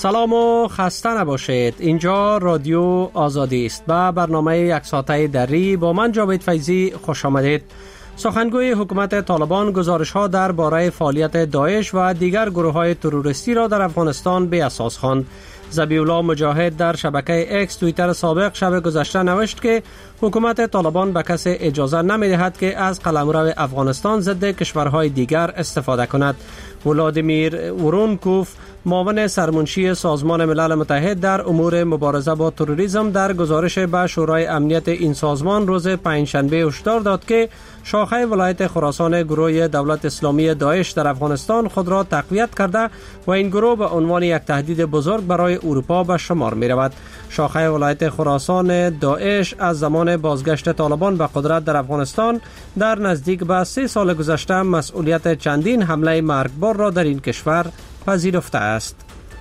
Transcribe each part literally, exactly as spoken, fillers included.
سلام و خسته نباشید. اینجا رادیو آزادی است و برنامه یک ساعته دری با من جاوید فیضی خوش آمدید. سخنگوی حکومت طالبان گزارش ها در باره فعالیت داعش و دیگر گروه های تروریستی را در افغانستان به اساس خواند. ذبیح‌الله مجاهد در شبکه اکس توییتر سابق شب گذشته نوشت که حکومت طالبان به کسی اجازه نمی‌دهد که از قلمرو افغانستان ضد کشورهای دیگر استفاده کند. ولادیمیر ورونکوف، معاون سرمنشی سازمان ملل متحد در امور مبارزه با تروریسم، در گزارش به شورای امنیت این سازمان روز پنجشنبه هشدار داد که شاخه ولایت خراسان گروه دولت اسلامی داعش در افغانستان خود را تقویت کرده و این گروه به عنوان یک تهدید بزرگ برای اروپا به شمار می رود. شاخه ولایت خراسان داعش از زمان بازگشت طالبان به قدرت در افغانستان در نزدیک به سه سال گذشته مسئولیت چندین حمله مرگبار را در این کشور پذیرفته است.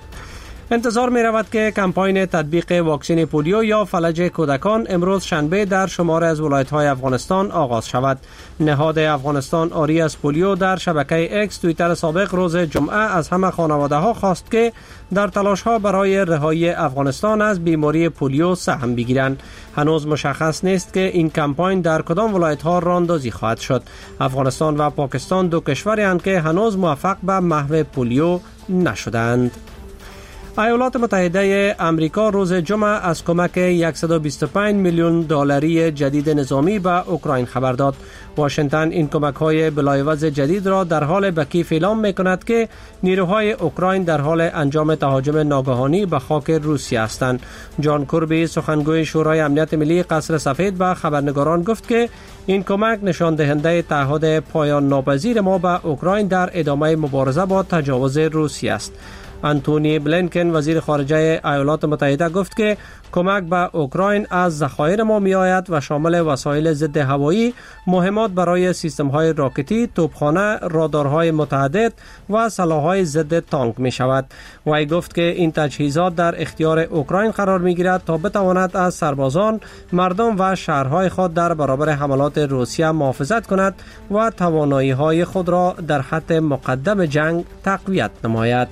انتظار می رود که کمپاین تطبیق واکسن پولیو یا فلج کودکان امروز شنبه در شمار از ولایت‌های افغانستان آغاز شود. نهاد افغانستان آری از پولیو در شبکه اکس توییتر سابق روز جمعه از همه خانواده‌ها خواست که در تلاش‌ها برای رهایی افغانستان از بیماری پولیو سهم بگیرند. هنوز مشخص نیست که این کمپاین در کدام ولایت‌ها راه‌اندازی خواهد شد. افغانستان و پاکستان دو کشوری هستند که هنوز موفق به محو پولیو نشدند. ایالات متحده آمریکا روز جمعه از کمک صد و بیست و پنج میلیون دلاری جدید نظامی به اوکراین خبر داد. واشنگتن این کمک‌های بلایوز جدید را در حال به کیف اعلام می‌کند که نیروهای اوکراین در حال انجام تهاجم ناگهانی به خاک روسیه هستند. جان کوربی، سخنگوی شورای امنیت ملی قصر سفید، به خبرنگاران گفت که این کمک نشان دهنده تعهد پایان ناپذیر ما به اوکراین در ادامه مبارزه با تجاوز روسیه است. آنتونی بلینکن، وزیر خارجه ایالات متحده، گفت که کمک به اوکراین از ذخایر ما می آید و شامل وسایل ضد هوایی، مهمات برای سیستم های راکتی، توپخانه، رادارهای متعدد و سلاح‌های ضد تانک می شود. وی گفت که این تجهیزات در اختیار اوکراین قرار می گیرد تا بتواند از سربازان، مردم و شهرهای خود در برابر حملات روسیه محافظت کند و توانایی های خود را در خط مقدم جنگ تقویت نماید.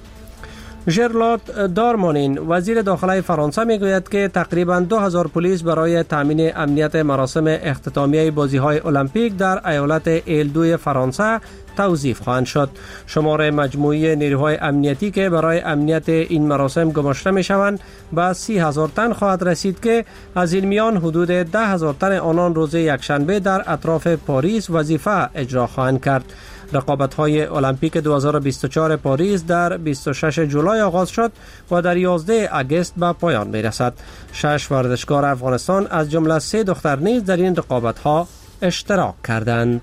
ژرلات دارمانین، وزیر داخله فرانسه، میگوید که تقریباً دو هزار پلیس برای تامین امنیت مراسم اختتامیه بازی‌های المپیک در ایالت ایل-دو فرانسه توظیف خواهند شد. شمار مجموعی نیروهای امنیتی که برای امنیت این مراسم گماشته می‌شوند به سی هزار تن خواهد رسید که از این میان حدود ده هزار تن آنان روز یکشنبه در اطراف پاریس وظیفه اجرا خواهند کرد. رقابت‌های المپیک دو هزار و بیست و چهار پاریس در بیست و شش جولای آغاز شد و در یازده آگوست به پایان می‌رسد. شش ورزشکار افغانستان از جمله سه دختر نیز در این رقابت‌ها اشتراک کردند.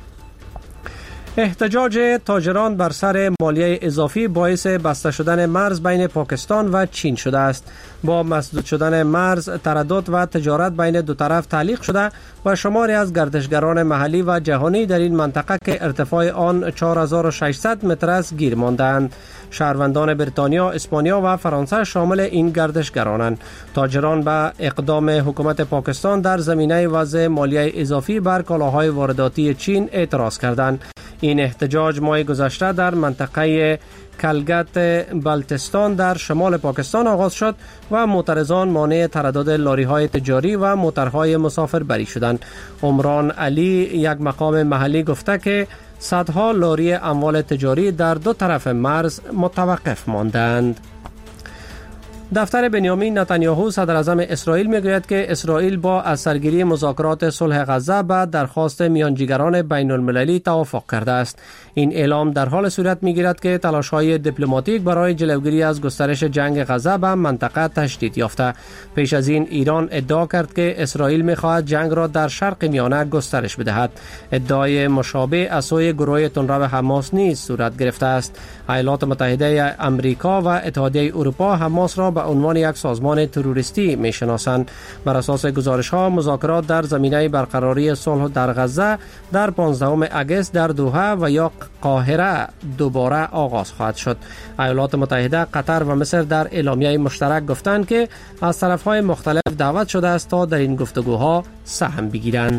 احتجاج تاجران بر سر مالیه اضافی باعث بسته شدن مرز بین پاکستان و چین شده است. با مسدود شدن مرز، تردد و تجارت بین دو طرف تعلیق شده و شماری از گردشگران محلی و جهانی در این منطقه که ارتفاع آن چهار هزار و ششصد متر است گیر ماندند. شهروندان بریتانیا، اسپانیا و فرانسه شامل این گردشگرانند. تاجران به اقدام حکومت پاکستان در زمینه وضع مالیه اضافی بر کالاهای وارداتی چین اعتراض کردند. این احتجاج ماه گذشته در منطقه کلگت بلتستان در شمال پاکستان آغاز شد و معترضان مانع تردد لاری‌های تجاری و موترهای مسافربری شدند. عمران علی، یک مقام محلی، گفته که صدها لاری اموال تجاری در دو طرف مرز متوقف ماندند. دفتر بنیامین نتانیاهو، صدر اعظم اسرائیل، میگوید که اسرائیل با از سرگیری مذاکرات صلح غزه به درخواست میانجیگران بین المللی توافق کرده است. این اعلام در حال صورت میگیرد که تلاش‌های دیپلماتیک برای جلوگیری از گسترش جنگ غزه به منطقه تشدید یافته. پیش از این ایران ادعا کرد که اسرائیل می‌خواهد جنگ را در شرق میانه گسترش بدهد. ادعای مشابه از سوی گروه تندرو حماس نیز صورت گرفته است. ایالات متحده آمریکا و اتحادیه اروپا حماس را به عنوان یک سازمان تروریستی میشناسند. بر اساس گزارش‌ها، مذاکرات در زمینه برقراری صلح در غزه در پانزدهم آگوست در دوحه و یا قاهره دوباره آغاز خواهد شد. ایالات متحده، قطر و مصر در اعلامیه مشترک گفتند که از طرف‌های مختلف دعوت شده است تا در این گفتگوها سهم بگیرند.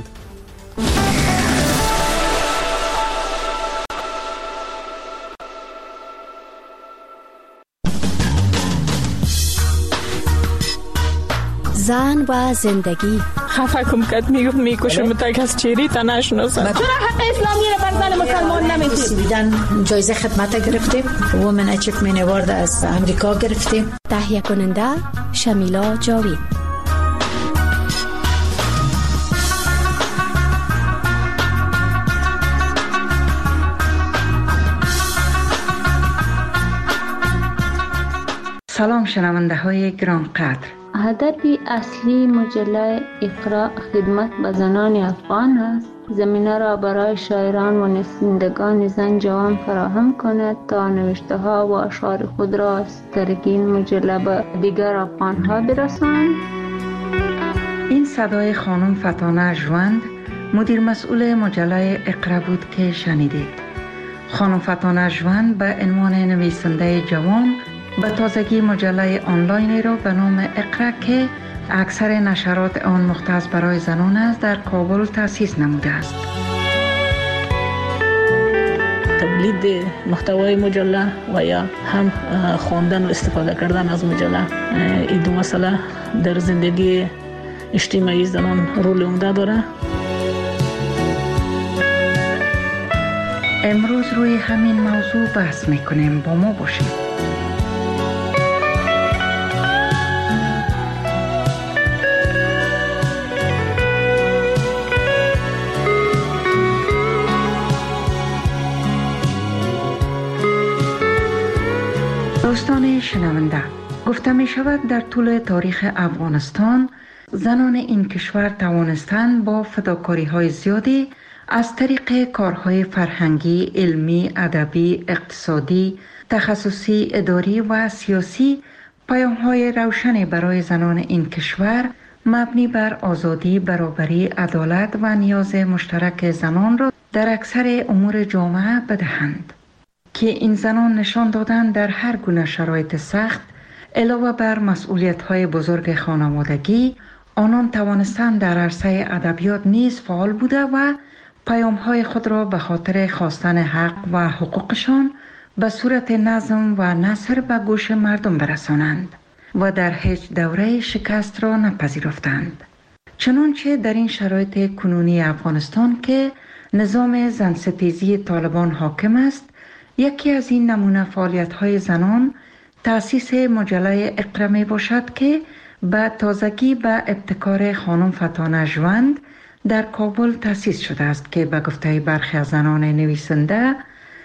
زن و زندگی. خفه کم کد میگفت میکشم تا کس چیری تا نشناسد. چرا حق اسلامی رو بر زن مسلمان نمیدید؟ سویدن جایزه خدمت گرفتیم، وومن اچیومنت اوارد از امریکا گرفتیم. تهیه کننده شمیلا جاوید. سلام شنونده های گران قدر. هدف اصلی مجله اقرا خدمت به زنان افغان است. زمینه را برای شاعران و نویسندگان زن جوان فراهم کند تا نوشته ها و اشعار خود را از طریق این مجله به دیگر افغان ها برسانند. این صدای خانم فتانه ژوند، مدیر مسئول مجله اقرا بود که شنیدید. خانم فتانه ژوند به عنوان نویسنده جوان به تازگی مجله آنلاینی را به نام اقرا که اکثر نشرات آن مختص برای زنان است در کابل تأسیس نموده است. تولید محتوای مجله و یا هم خواندن و استفاده کردن از مجله، این دو مسئله در زندگی اجتماعی زنان رول عمده داره. امروز روی همین موضوع بحث میکنیم، با ما باشید. دوستان شنونده، گفته می شود در طول تاریخ افغانستان زنان این کشور توانستند با فداکاری های زیادی از طریق کارهای فرهنگی، علمی، ادبی، اقتصادی، تخصصی، اداری و سیاسی پیام های روشنی برای زنان این کشور مبنی بر آزادی، برابری، عدالت و نیاز مشترک زنان را در اکثر امور جامعه بدهند. که این زنان نشان دادند در هر گونه شرایط سخت علاوه بر مسئولیت‌های بزرگ خانوادگی، آنان توانستند در عرصه ادبیات نیز فعال بوده و پیام‌های خود را به خاطر خواستن حق و حقوقشان به صورت نظم و نثر به گوش مردم برسانند و در هیچ دوره شکست را نپذیرفتند. چنانچه در این شرایط کنونی افغانستان که نظام زنستیزی طالبان حاکم است، یکی از این نمونه فعالیت‌های زنان تأسیس مجله اقرا می باشد که به تازگی به ابتکار خانم فتانه ژوند در کابل تأسیس شده است که به گفته برخی از زنان نویسنده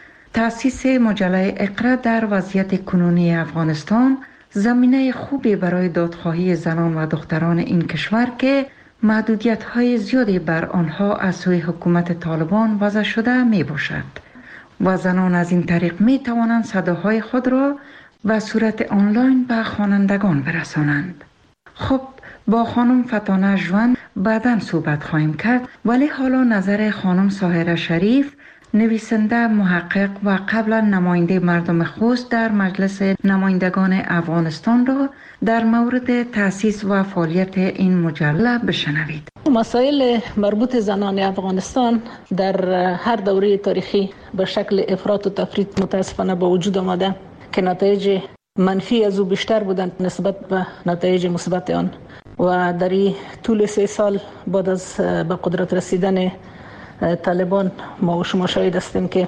تأسیس مجله اقرا در وضعیت کنونی افغانستان زمینه خوبی برای دادخواهی زنان و دختران این کشور که محدودیت‌های زیادی بر آنها از سوی حکومت طالبان وضع شده می باشد و زنان از این طریق می توانند صداهای خود را به صورت آنلاین به خوانندگان برسانند. خب با خانم فتانه ژوند بعداً صحبت خواهیم کرد، ولی حالا نظر خانم ساحره شریف، نویسنده، محقق و قبلا نماینده مردم خوست در مجلس نمایندگان افغانستان را در مورد تأسیس و فعالیت این مجله بشنوید. مسائل مربوط زنان افغانستان در هر دوره تاریخی به شکل افراط و تفریط متاسفانه به وجود آمده که نتایج منفی از او بیشتر بودند نسبت به نتایج مثبت آن و در این طول سه سال بعد از به قدرت رسیدن طالبان ما و شما شاهد هستیم که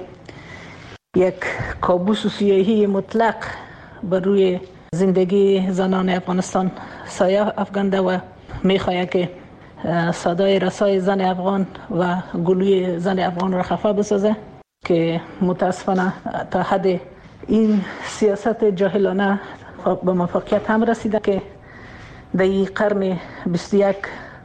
یک کابوس و سیاهی مطلق بر روی زندگی زنان افغانستان سایه افکنده و میخواهد که صدای رسای زن افغان و گلوی زن افغان را خفه بسازه که متاسفانه تا حد این سیاست جاهلانه به موفقیت هم رسیده که در این قرن بیست و یک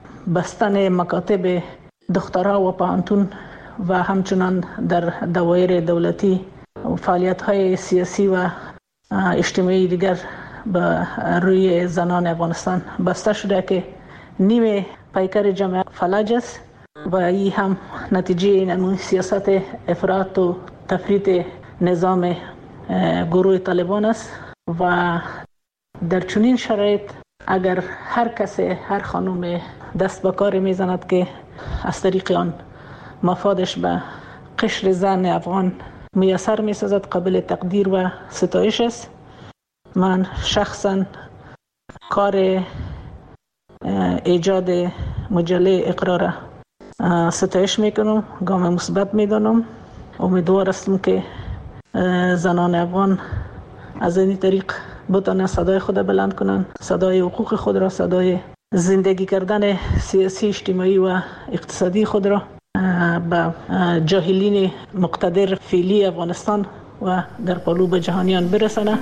بستن مکاتب دخترها و پانتون و همچنان در دوایر دولتی فعالیت‌های سیاسی و اجتماعی دیگر به روی زنان افغانستان بسته شده که نیمه پیکر جمعیت فلج است و این هم نتیجه این سیاست افراط و تفریط نظام گروه طالبان است و در چنین شرایط اگر هر کس، هر خانم دست به کار میزند که از طریق آن مفادش به قشر زن افغان میسر میسازد، قابل تقدیر و ستایش است. من شخصا کار ایجاد مجله اقرا را ستایش میکنم، گام مثبت میدانم. امیدوار هستم که زنان افغان از این طریق بتوانند صدای خود بلند کنند، صدای حقوق خود را، صدای زندگی کردن سیاسی، اجتماعی و اقتصادی خود را به جاهلین مقتدر فعلی افغانستان و در قلوب جهانیان برسانه.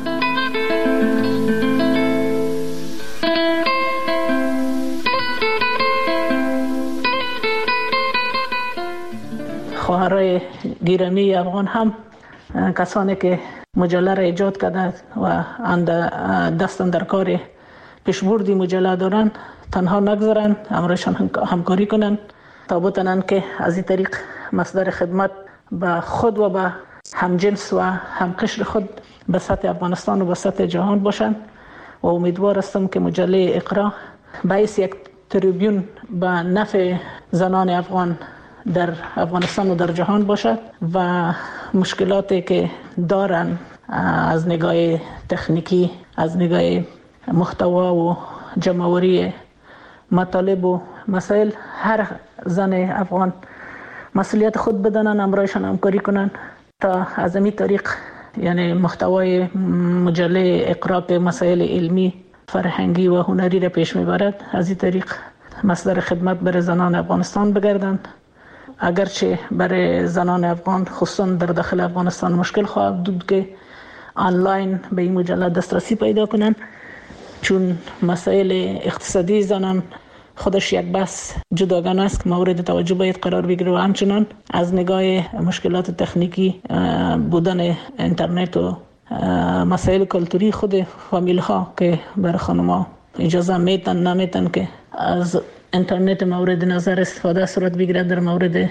خواهرای گرامی افغان هم کسانی که مجله را ایجاد کرده و دستن در کار پیشبردی مجله دارند تنها نگذارند، همراهشان همکاری کنند تا بتوانند که از این طریق مصدر خدمت به خود و به همجنس و همقشر خود به سطح افغانستان و به سطح جهان باشند. و امیدوار هستم که مجله اقرا باعث یک تریبیون به نفع زنان افغان در افغانستان و در جهان باشد و مشکلاتی که دارن از نگاه تکنیکی، از نگاه محتوا و جمع‌آوری مطالب و مسائل، هر زن افغان مسئولیت خود بدانن، همراهشان همکاری کنن تا از این طریق یعنی محتوای مجله اقرا که مسائل علمی، فرهنگی و هنری را پیش میبرد، از این طریق مصدر خدمت برای زنان افغانستان بگردند. اگرچه برای زنان افغان خصوصا در داخل افغانستان مشکل خواهد بود که آنلاین به این مجله دسترسی پیدا کنند، چون مسائل اقتصادی زنان خودش یک بحث جداگانه است که مورد توجه باید قرار بگیره و همچنان از نگاه مشکلات تکنیکی بودن اینترنت و مسائل کلتوری خود فامیل ها که برای خانم‌ها اجازه میتن نمیتن که از اینترنت مورد نظر استفاده صورت بگیره در مورد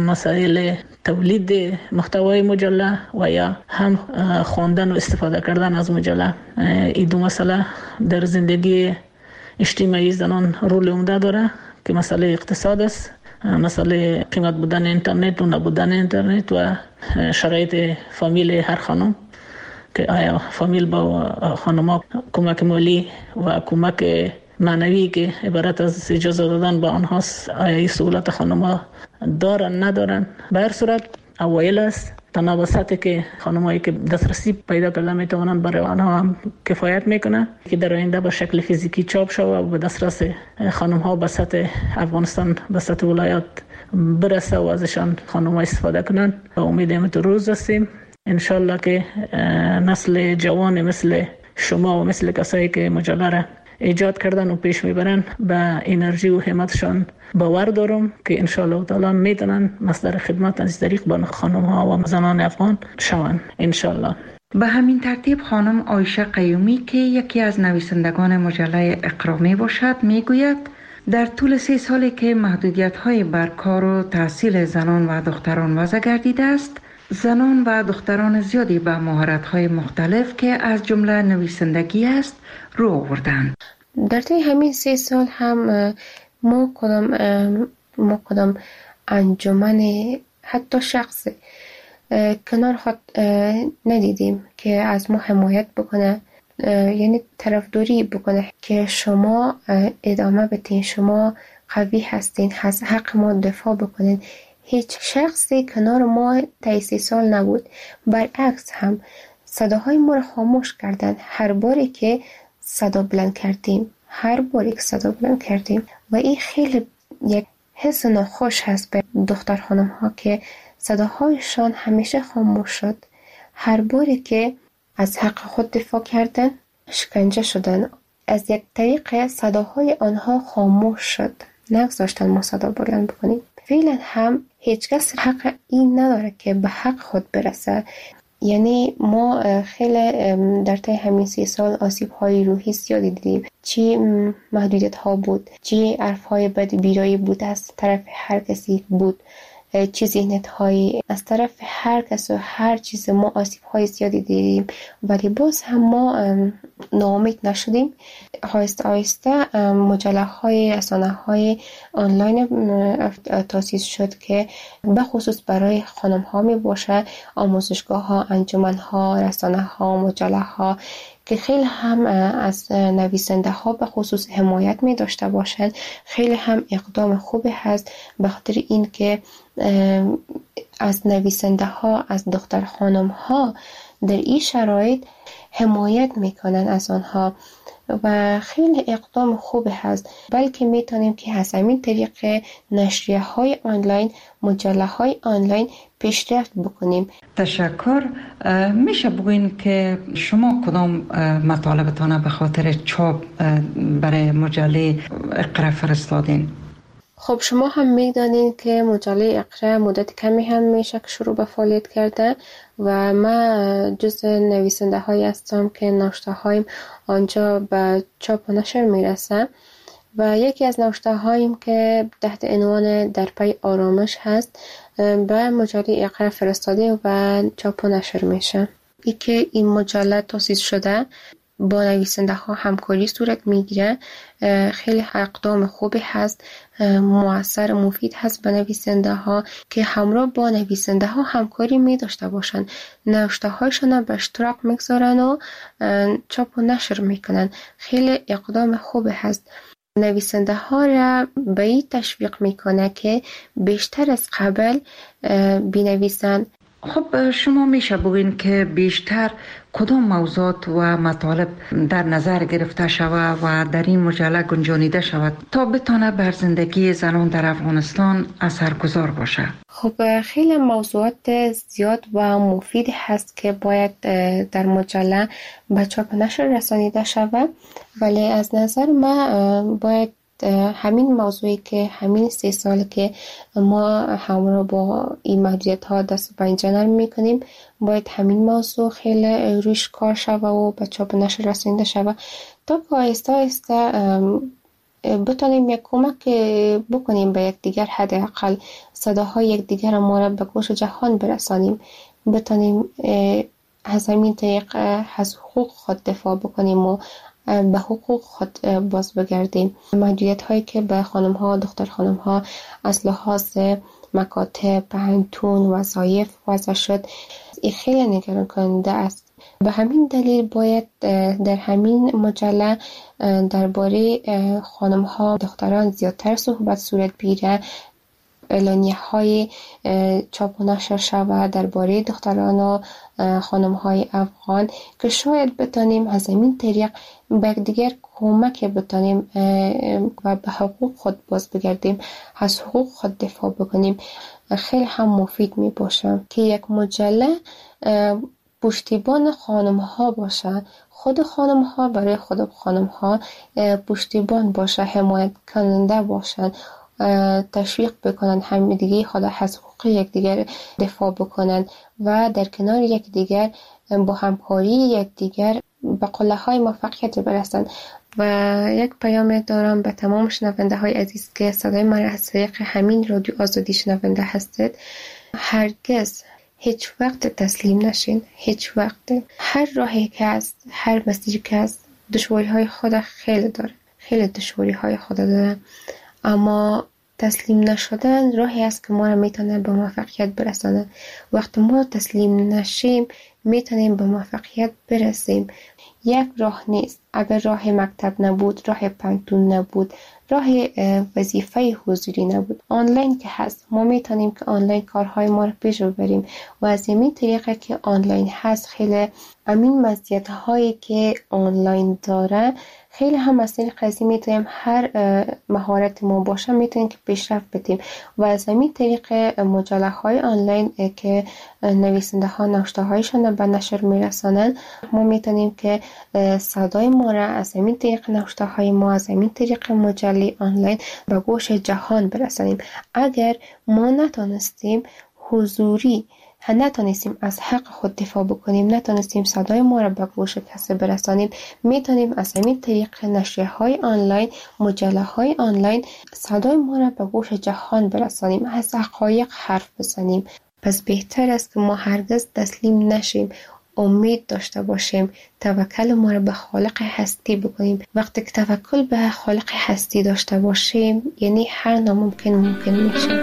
مسائل تولید محتوای مجله و یا هم خواندن و استفاده کردن از مجله. این دو مسئله در زندگی اجتماعی زنان رول عمده داره که مسئله اقتصاد است، مسئله قیمت بودن اینترنت و نبودن اینترنت و شرایط فامیل هر خانم که آیا فامیل با خانم‌ها کمک مالی و کمک معنوی که عبارت از اجازه دادن به آنهاست، آیا این سهولت خانم‌ها دارن ندارن. به هر صورت اوایل است، تنها وسطی که خانم‌هایی که دسترسی پیدا کردن میتوانند برای آنها هم کفایت میکنه که در آینده به شکل فیزیکی چاپ شود و به دسترس خانم‌ها به سطح افغانستان، به سطح ولایات برسه و ازشان خانم‌ها استفاده کنند. و امیدیم تو روز هستیم انشالله که نسل جوان مثل شما و مثل کسایی که مجله را ایجاد کردن و پیش میبرن به انرژی و همتشان باور دارم که انشالله تعالی میتونن مصدر خدمت از طریق به خانم ها و زنان افغان شوند انشالله. به همین ترتیب خانم عایشه قیومی که یکی از نویسندگان مجله اقرا می باشد میگوید در طول سه سالی که محدودیت های بر کار و تحصیل زنان و دختران وضع گردیده است، زنان و دختران زیادی به مهارت‌های مختلف که از جمله نویسندگی است رو آوردند. در طی همین سه سال هم ما کدام ما کدام انجمن حتی شخص کنار خود ندیدیم که از ما حمایت بکنه، یعنی طرفداری بکنه که شما ادامه بدین، شما قوی هستین، از حق ما دفاع بکنین. هیچ شخصی کنار ما طی سه سال نبود. برعکس هم صداهای ما رو خاموش کردن هر باری که صدا بلند کردیم هر باری که صدا بلند کردیم و این خیلی یک حس ناخوش هست به دختر خانم ها که صداهایشان همیشه خاموش شد. هر باری که از حق خود دفاع کردن شکنجه شدن، از یک طریق صداهای آنها خاموش شد، نگذاشتن ما صدا بلند بکنیم. فعلا هم هیچ کس حق این نداره که به حق خود برسه. یعنی ما خیلی در طی همین سی سال آسیب های روحی زیادی دیدیم، چی محدودیت ها بود، چی حرف های بد بیرایی بود از طرف هر کسی بود، چی ذهنیت های از طرف هر کس و هر چیز. ما آسیب های زیادی دیدیم ولی باز هم ما ناامید نشدیم. آهسته آهسته مجله های رسانه های آنلاین تأسیس شد که به خصوص برای خانم ها می باشه، آموزشگاه ها، انجمن ها، رسانه ها، مجله ها که خیلی هم از نویسنده ها به خصوص حمایت می داشته باشند. خیلی هم اقدام خوبی هست به خاطر این که از نویسنده ها، از دختر خانم ها در این شرایط حمایت میکنن از آنها و خیلی اقدام خوبی هست. بلکه میتونیم که از همین طریق نشریه های آنلاین، مجله های آنلاین پیشرفت بکنیم. تشکر. میشه بگوین که شما کدام مطالبتان به خاطر چاپ برای مجله اقرا فرستادین؟ خب شما هم میدانید که مجله اقرا مدت کمی هم میشه که شروع به فعالیت کرده و ما جز نویسنده هایی هستم که نوشته هایم آنجا به چاپ و نشر میرسه و یکی از نوشته هایم که تحت عنوان در پی آرامش هست به مجله اقرا فرستاده و چاپ و نشر میشه. ای که این مجله تأسیس شده با نویسنده ها همکاری صورت میگیره. خیلی اقدام خوبی هست، مؤثر مفید هست به نویسنده ها که همراه با نویسنده ها همکاری می داشته باشن، نوشته هایشان به اشتراک میگذارن و چاپ و نشر میکنن. خیلی اقدام خوبی هست. نویسنده ها را به این تشویق میکنه که بیشتر از قبل بنویسن. خب شما میشه بگوین که بیشتر کدام موضوعات و مطالب در نظر گرفته شود و در این مجله گنجانیده شود تا بتانه بر زندگی زنان در افغانستان اثرگذار باشه؟ خب خیلی موضوعات زیاد و مفید هست که باید در مجله به چاپ نشر رسانیده شود، ولی از نظر ما باید همین موضوعی که همین سه سال که ما همراه با این محدودیت ها دست به اینجا نرم میکنیم، باید همین موضوع خیلی روش کار شود و به چاپ نشر رسانیده شود تا که آهسته آهسته بتونیم یک کمک بکنیم به یک دیگر، حداقل صداهای یک دیگر ما را به گوش جهان برسانیم، بتونیم از همین طریق از حقوق خود دفاع بکنیم و به حقوق خود باز بگردیم. محدودیت هایی که به خانم ها، دختر خانم ها از لحاظ مکاتب، پهنتون، وظایف وضع شد، این خیلی نگران کننده است. به همین دلیل باید در همین مجله درباره خانم ها، دختران زیادتر صحبت صورت بگیره، اعلانیه های چاپ و نشر شود درباره دختران و خانم های افغان که شاید بتانیم از این طریق به دیگر کمک بتانیم و به حقوق خود باز بگردیم، از حقوق خود دفاع بکنیم. خیلی هم مفید می باشه که یک مجله پشتیبان خانم ها باشه، خود خانم ها برای خود خانم ها پشتیبان باشه، حمایت کننده باشن، تشویق بکنن همدیگه خود از حقوق یکدیگر دفاع بکنن و در کنار یکدیگر با همکاری یکدیگر به قله های موفقیت برسن. و یک پیام دارم به تمام شنونده های عزیز که صدای من از طریق همین رادیو آزادی شنونده هستید. هرگز هیچ وقت تسلیم نشین، هیچ وقت. هر راهی که هست، هر مسیری که هست، دشواری های خود خیلی داره، خیلی دشواری های خود داره، اما تسلیم نشدن راهی است که ما را میتونه به موفقیت برسانه. وقتی ما تسلیم نشیم میتونیم به موفقیت برسیم. یک راه نیست. اگر راه مکتب نبود، راه پانتون نبود، راه وظیفه حضوری نبود، آنلاین که هست، ما میتونیم که آنلاین کارهای ما رو پیش ببریم و از این طریقه که آنلاین هست خیلی همین مزیت هایی که آنلاین داره خیلی هم از طریق از این میتونیم هر مهارت ما باشه میتونیم که پیشرفت بدیم و از همین طریق مجله های آنلاین که نویسنده ها نوشته هایشان به نشر میرسانن ما میتونیم که صدای ما را از همین طریق نوشته های ما از همین طریق مجله آنلاین به گوش جهان برسانیم. اگر ما نتونستیم حضوری نتونستیم از حق خود دفاع بکنیم، نتونستیم صدای ما را به گوش کسی برسانیم، میتونیم از همین طریق نشریه های آنلاین، مجله های آنلاین صدای ما را به گوش جهان برسانیم، از حقایق حرف بزنیم. پس بهتر است که ما هرگز تسلیم نشیم. امید داشته باشیم، توکل ما رو به خالق هستی بکنیم. وقتی که توکل به خالق هستی داشته باشیم، یعنی هر ناممکن ممکن میشه.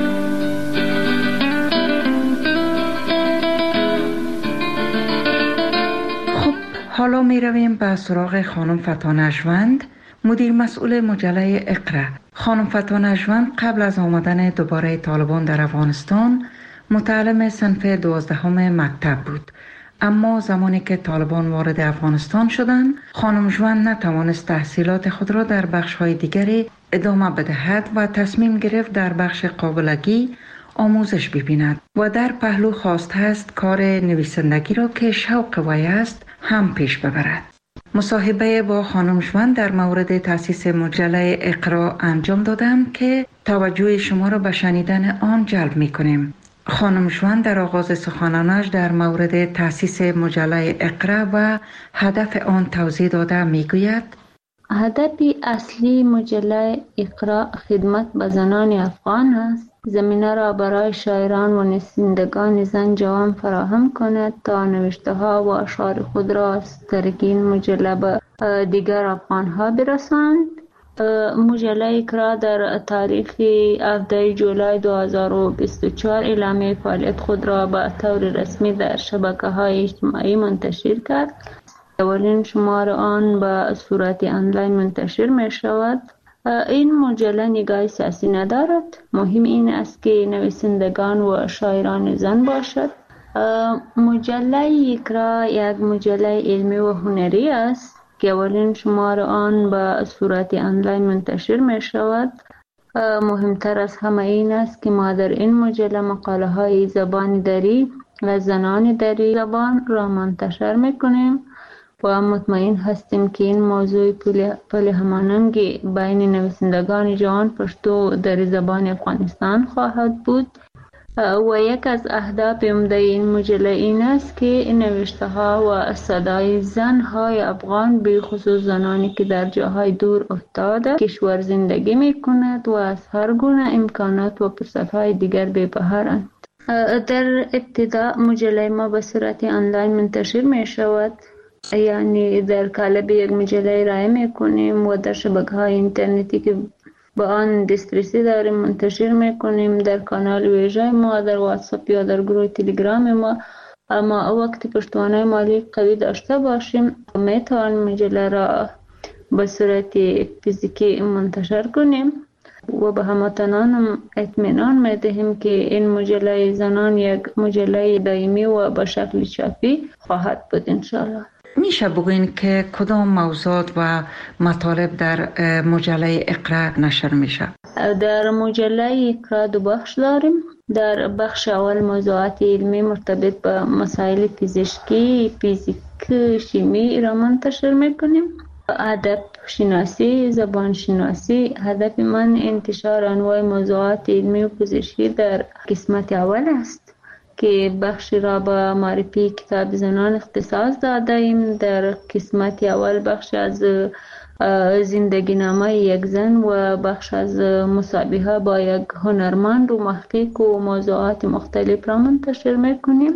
خب حالا می رویم به سراغ خانم فتا نجوند، مدیر مسئول مجله اقرا. خانم فتا نجوند قبل از آمدن دوباره طالبان در افغانستان متعلم صنف دوازدهم مکتب بود، اما زمانی که طالبان وارد افغانستان شدند، خانم جوند نتوانست تحصیلات خود را در بخش‌های دیگری ادامه بدهد و تصمیم گرفت در بخش قابلگی آموزش ببیند و در پهلو خواست است کار نویسندگی را که شوق وی است هم پیش ببرد. مصاحبه با خانم جوند در مورد تأسیس مجله اقرا انجام دادم که توجه شما را به شنیدن آن جلب می کنیم. خانم جوند در آغاز سخنانش در مورد تأسیس مجله اقرا و هدف آن توضیح داده می گوید: هدف اصلی مجله اقرا خدمت به زنان افغان است. زمینه را برای شاعران و نویسندگان زن جوان فراهم کند تا نوشته ها و اشعار خود را از طریق این مجله به دیگر افغان ها برسانند. مجله اقرا در تاریخ هفدهم جولای دو هزار و بیست و چهار اعلامیه فعالیت خود را به طور رسمی در شبکه‌های اجتماعی منتشر کرد. اولین شمار آن به صورت آنلاین منتشر می شود. این مجله نگاه سیاسی ندارد. مهم این است که نویسندگان و شاعران زن باشد. مجله اقرا یک مجله علمی و هنری است که اولین شمار آن به صورت آنلاین منتشر می شود. مهمتر از همه این است که ما در این مجله مقاله های زبان دری و زنان دری زبان را منتشر می کنیم و مطمئن هستیم که این موضوع پل همانند بین نویسندگان جوان پشتو در زبان افغانستان خواهد بود و یک از اهداف عمده این مجله این است که نوشته ها و صدای زن های افغان به خصوص زنانی که در جاهای دور افتاده کشور زندگی می کند و از هر گونه امکانات و فرصت های دیگر بی بهرند. در ابتدا مجله ما به صورت آنلاین منتشر می شود، یعنی در قالب یک مجله ارائه می کنیم و در شبکه‌های اینترنتی که با آن دسترسی داریم منتشر می کنیم، در کانال ویژه ما، در واتساپ یا در گروه تلگرام ما. اما وقتی پشتوانه مالی قوی داشته باشیم می توانیم مجله را به صورت فیزیکی منتشر کنیم و به هموطنان اطمینان می دهیم که این مجله زنان یک مجله دائمی و به شکل چاپی خواهد بود انشاءالله. میشه بگوین که کدام موضوعات و مطالب در مجله اقرا نشر میشه؟ در مجله اقرا دو بخش داریم. در بخش اول موضوعات علمی مرتبط به مسائل پزشکی، فیزیک، شیمی را منتشر میکنیم. ادب شناسی، زبان شناسی. هدف من انتشار انواع موضوعات علمی و پزشکی در قسمت اول است که بخشی را به معرفی کتاب زنان اختصاص داده ایم. در قسمت اول بخش از زندگی نامه یک زن و بخش از مصاحبه با یک هنرمند و محقق و موضوعات مختلف را منتشر میکنیم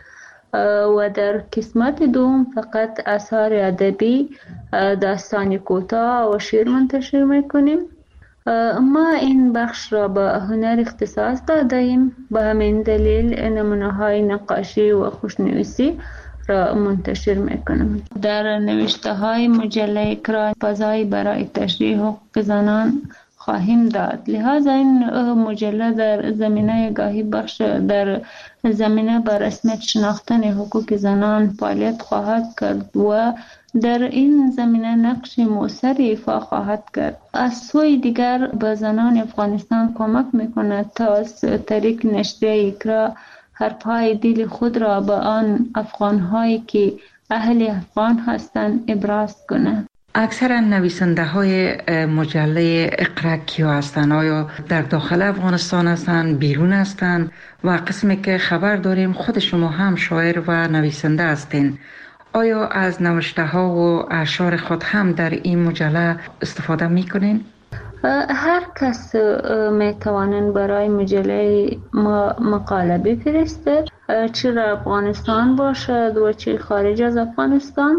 و در قسمت دوم فقط آثار ادبی، داستان کوتاه و شعر منتشر میکنیم. ما این بخش را به هنر اختصاص داده ایم، به همین دلیل نمونه های نقاشی و خوشنویسی را منتشر میکنیم. در نوشته های مجله اقرا فضایی برای تشریح حقوق زنان خواهیم داد. لحاظا این مجله در زمینه گاهی بخش در زمینه بر رسمیت شناختن حقوق زنان فعالیت خواهد کرد و در این زمینه نقش مؤثری ایفا خواهد کرد. از سوی دیگر به زنان افغانستان کمک میکند تا از طریق نشریه اقرا حرفهای دل خود را به آن افغانهایی که اهل افغان هستند ابراز کنند. اکثر نویسنده های مجله اقرا کیا هستند؟ آیا در داخل افغانستان هستند، بیرون هستند؟ و قسمی که خبر داریم خود شما هم شاعر و نویسنده هستین، آیا از نوشته ها و اشعار خود هم در این مجله استفاده میکنین؟ هر کس میتوانند برای مجله ما مقاله بفرستد. چه در افغانستان باشد و چه خارج از افغانستان.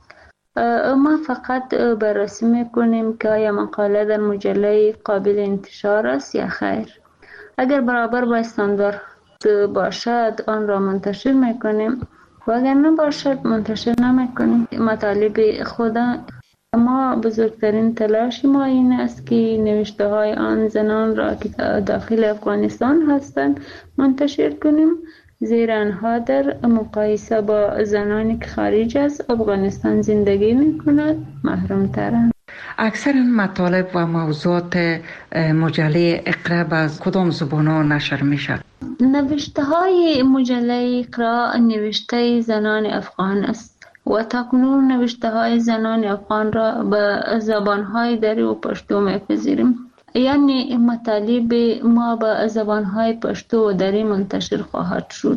ما فقط بررسی میکنیم که آیا مقاله در مجله قابل انتشار است یا خیر. اگر برابر با استاندارد باشد آن را منتشر میکنیم و اگر نباشد منتشر نمیکنیم. مطالب خود ما بزرگترین تلاش ما این است که نوشته های آن زنان را که داخل افغانستان هستند منتشر کنیم، زیرا آنها در مقایسه با زنانی که خارج از افغانستان زندگی میکنند محروم ترند. اکثر مطالب و موضوعات مجله اقرا از کدام زبان‌ها نشر میشد؟ نوشته های مجله اقرا نوشته زنان افغان است و تاکنون نوشته های زنان افغان را به زبان های دری و پشتو میپذیریم. یعنی مطالب ما به زبان های پشتو و دری منتشر خواهد شد.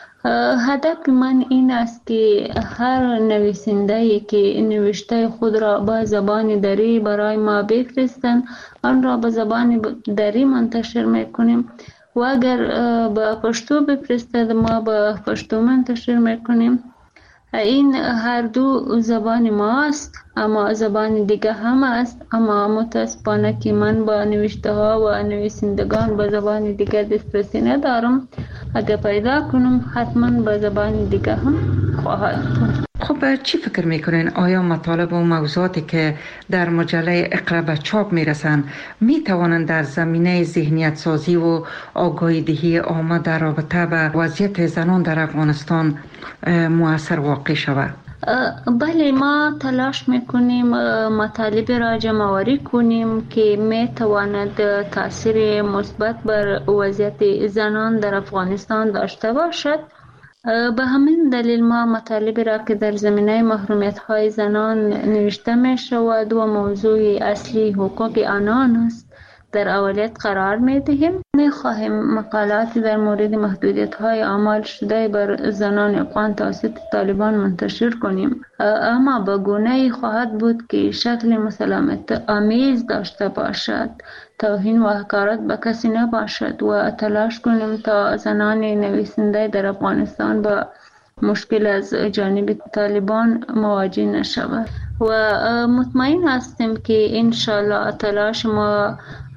هدف من این است که هر نویسنده که نوشته خود را به زبان دری برای ما بفرستند آن را به زبان دری منتشر میکنیم و اگر به پشتو بفرستد ما به پشتو منتشر میکنیم. این هر دو زبان ما است، اما زبان دیگه هم است، اما متاسفانه که من با نوشته ها و نویسندگان به زبان دیگه دسترسی ندارم. اگر پیدا کنم حتما به زبان دیگه هم خواهد بود. خب چی فکر میکنین؟ آیا مطالب و موضوعاتی که در مجله اقرا به چاپ میرسن میتوانند در زمینه ذهنیت سازی و آگاهی دهی عامه در رابطه به وضعیت زنان در افغانستان مؤثر واقع شود؟ بله، ما تلاش میکنیم مطالب را جمع‌آوری کنیم که میتواند تاثیر مثبت بر وضعیت زنان در افغانستان داشته باشد. به همین دلیل ما مطالبی را که در زمینه محرومیت های زنان نوشته می شود و موضوع اصلی حقوق آنان است در اولویت قرار می دهیم. می خواهیم مقالات در مورد محدودیت های اعمال شده بر زنان افغان توسط طالبان منتشر کنیم، اما به گونه‌ای خواهد بود که شکل مسالمت آمیز داشته باشد، توهین و حقارت به کسی نباشد و تلاش کنیم تا زنان نویسنده در افغانستان با مشکل از جانب طالبان مواجه نشود و مطمئن هستیم که انشالله تلاش ما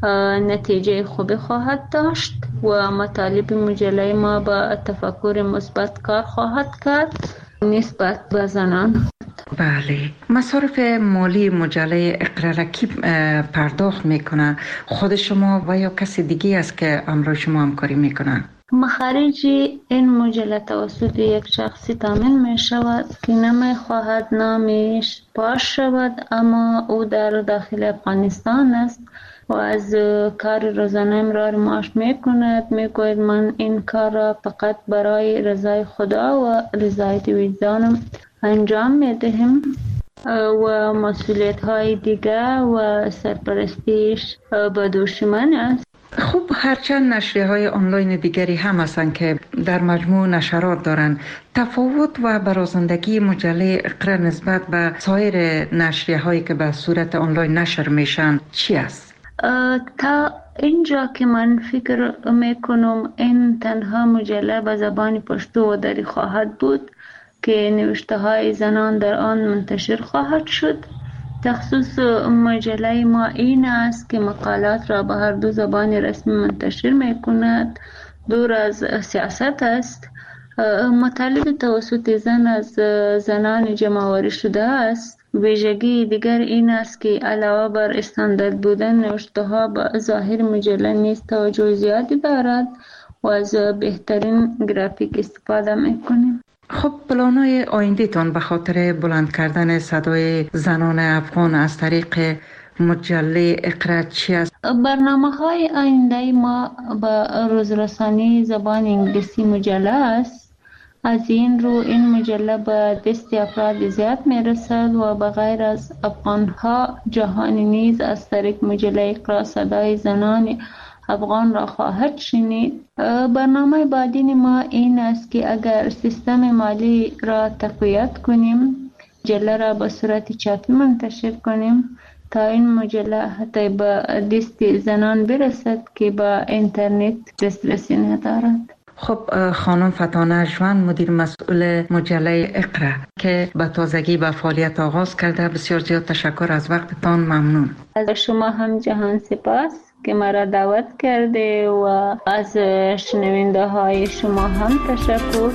نتیجه خوبی خواهد داشت و مطالب مجله ما با تفکر مثبت کار خواهد کرد نسبت به زنان. بله، مصارف مالی مجله اقرا را کی پرداخت میکنه؟ خود شما و یا کسی دیگه است که همراه شما همکاری میکنه؟ مخارج این مجله توسط یک شخصی تامین می شود که نمی خواهد نامش پاش شود، اما او در داخل افغانستان است و از کار روزانه امرار معاش می کند. می گوید من این کار را فقط برای رضای خدا و رضایت وجدانم انجام می دهم و مسئولیت های دیگه و سرپرستیش به دوش من است. خب هرچند نشریه های آنلاین دیگری هم هستند که در مجموع نشرات دارند، تفاوت و برازندگی مجله اقرا نسبت به سایر نشریه هایی که به صورت آنلاین نشر میشن چی است؟ تا اینجا که من فکر میکنم این تنها مجله به زبان پشتو و دری خواهد بود که نوشته های زنان در آن منتشر خواهد شد. تخصص مجله ما این است که مقالات را به هر دو زبان رسمی منتشر می کند. دور از سیاست است. مطالب توسط زن از زنان جمع‌آوری شده است. ویژگی دیگر این است که علاوه بر استاندارد بودن نوشته ها به ظاهر مجله نیز توجه زیادی دارد و از بهترین گرافیک استفاده می کنیم. خب پلان‌های آینده تان به خاطر بلند کردن صدای زنان افغان از طریق مجله اقرا چی است؟ برنامه های آینده ما به روزرسانی زبان انگلیسی مجله است. از این رو این مجله به دست افراد زیاد می رسد و بغیر از افغان ها جهانی نیز از طریق مجله اقرا صدای زنان افغان را خواهد شنید. برنامه بعدین ما این است که اگر سیستم مالی را تقویت کنیم، مجله را به صورت چاپی منتشر کنیم تا این مجله حتی به دست زنان برسد که با اینترنت دسترسی ندارد. خب خانم فتانه جوان، مدیر مسئول مجله اقرا که به تازگی به فعالیت آغاز کرده، بسیار زیاد تشکر از وقتتان. ممنون. از شما هم جهان سپاس که مرا دعوت کرده و از شنونده های شما هم تشکر.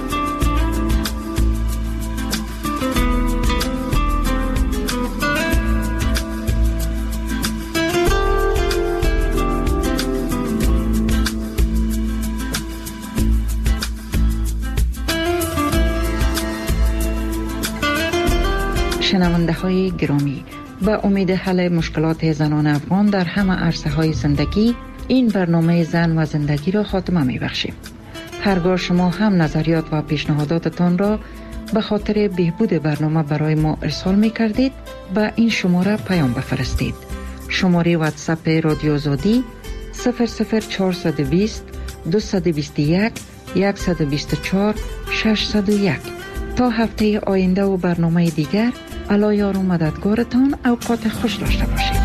شنونده های گرامی، به امید حل مشکلات زنان افغان در همه عرصه های زندگی، این برنامه زن و زندگی را خاتمه می بخشیم. هرگاه شما هم نظریات و پیشنهاداتتان را به خاطر بهبود برنامه برای ما ارسال می کردید، به این شماره پیام بفرستید. شماره واتساپ رادیو آزادی صفر صفر چهارصد و بیست دویست و بیست و یک صد و بیست و چهار ششصد و یک. تا هفته آینده و برنامه دیگر، الله یار و مددگارتان. اوقات خوش داشته باشید.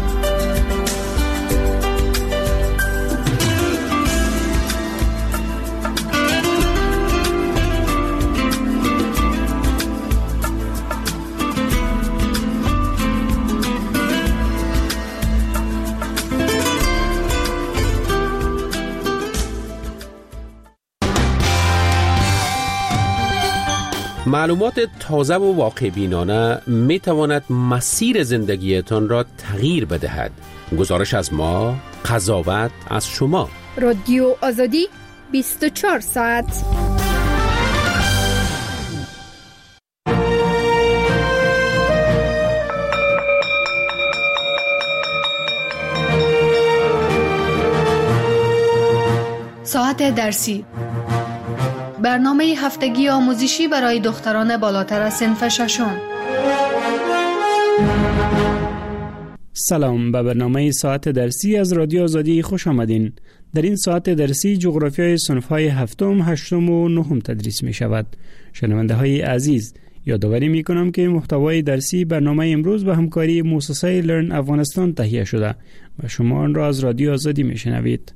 معلومات تازه و واقع بینانه می تواند مسیر زندگیتان را تغییر بدهد. گزارش از ما، قضاوت از شما. رادیو آزادی بیست و چهار ساعت. ساعت درسی، برنامه هفتگی آموزشی برای دختران بالاتر از صنف ششم. سلام، به برنامه ساعت درسی از رادیو آزادی خوش آمدین. در این ساعت درسی جغرافیای صنف‌های هفتم، هشتم و نهم تدریس می شود. شنونده های عزیز، یادآوری می کنم که محتوای درسی برنامه امروز به همکاری مؤسسه لرن افغانستان تهیه شده و شما آن را از رادیو آزادی می شنوید.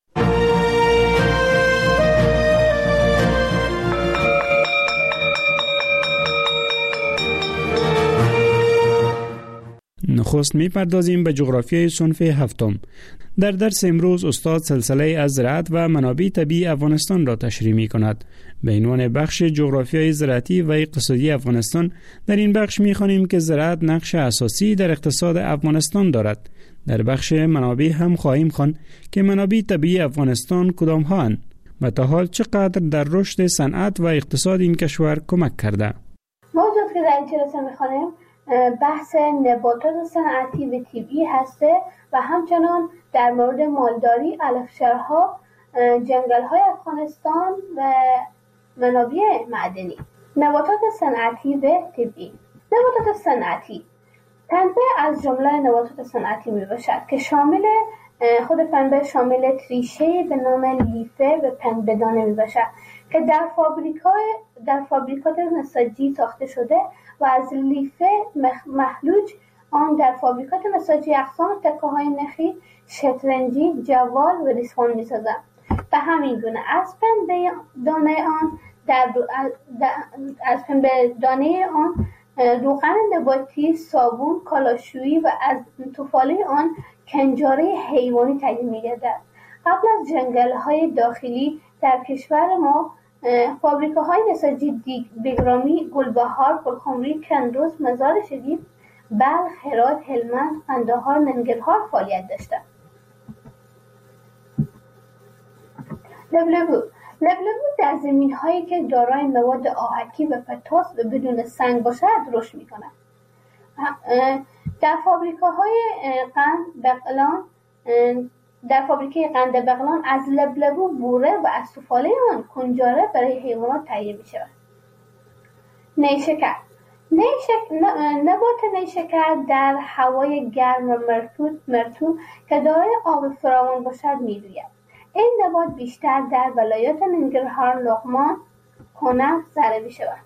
نخست می پردازیم به جغرافیای صنف هفتم. در درس امروز استاد سلسله از زراعت و منابع طبیعی افغانستان را تشریح می کند. به عنوان بخش جغرافیای زراعتی و اقتصادی افغانستان، در این بخش می خوانیم که زراعت نقش اساسی در اقتصاد افغانستان دارد. در بخش منابع هم خواهیم خواند که منابع طبیعی افغانستان کدام ها اند و تا حال چقدر در رشد صنعت و اقتصاد این کشور کمک کرده. موضوعی که در این جلسه می خوانیم بحث نباتات صنعتی و طبیعی هسته و همچنان در مورد مالداری، علفشرها، جنگل‌های افغانستان و منابع معدنی. نباتات صنعتی و طبیعی. نباتات صنعتی پنبه از جمله نباتات صنعتی می باشد که شامل خود پنبه شامل تریشه به نام لیفه و پنبه‌دانه می باشد که در فابریکای در فابریکات نساجی ساخته شده و از لیفه محلوج آن در فابریکات نساجی اقسام تکه‌های نخی، شطرنجی، جوال و ریسمان می‌سازند. به همین گونه از پنبه دانه آن در از پنبه دانه آن روغن نباتی، صابون، کالاشویی و از توفاله آن کنجاره حیوانی تهیه می‌گردد. قبل از جنگل‌های داخلی در کشور ما فابریکه‌های نساجی دیگ، بگرامی، گلبهار، گلخمری، کندوز، مزار شریف، بلخ، هرات، هلمند، قندهار، ننگرهار فعالیت داشتند. لبلبو لبلبو در زمین‌هایی که دارای مواد آهکی و پتاس و بدون سنگ باشد رشد می‌کند. در فابریکه‌های قند بغلان در فابریکه قند بغلان از لبلبو بوره و از توفاله آن کنجاره برای حیوانات تهیه می‌شود. نیشکر نیشک... نبات نیشکر در هوای گرم و مرطوب مرطوب که دارای آب فراوان باشد می‌روید. این نبات بیشتر در ولایات ننگرهار، لغمان، کنر ذره می‌شود.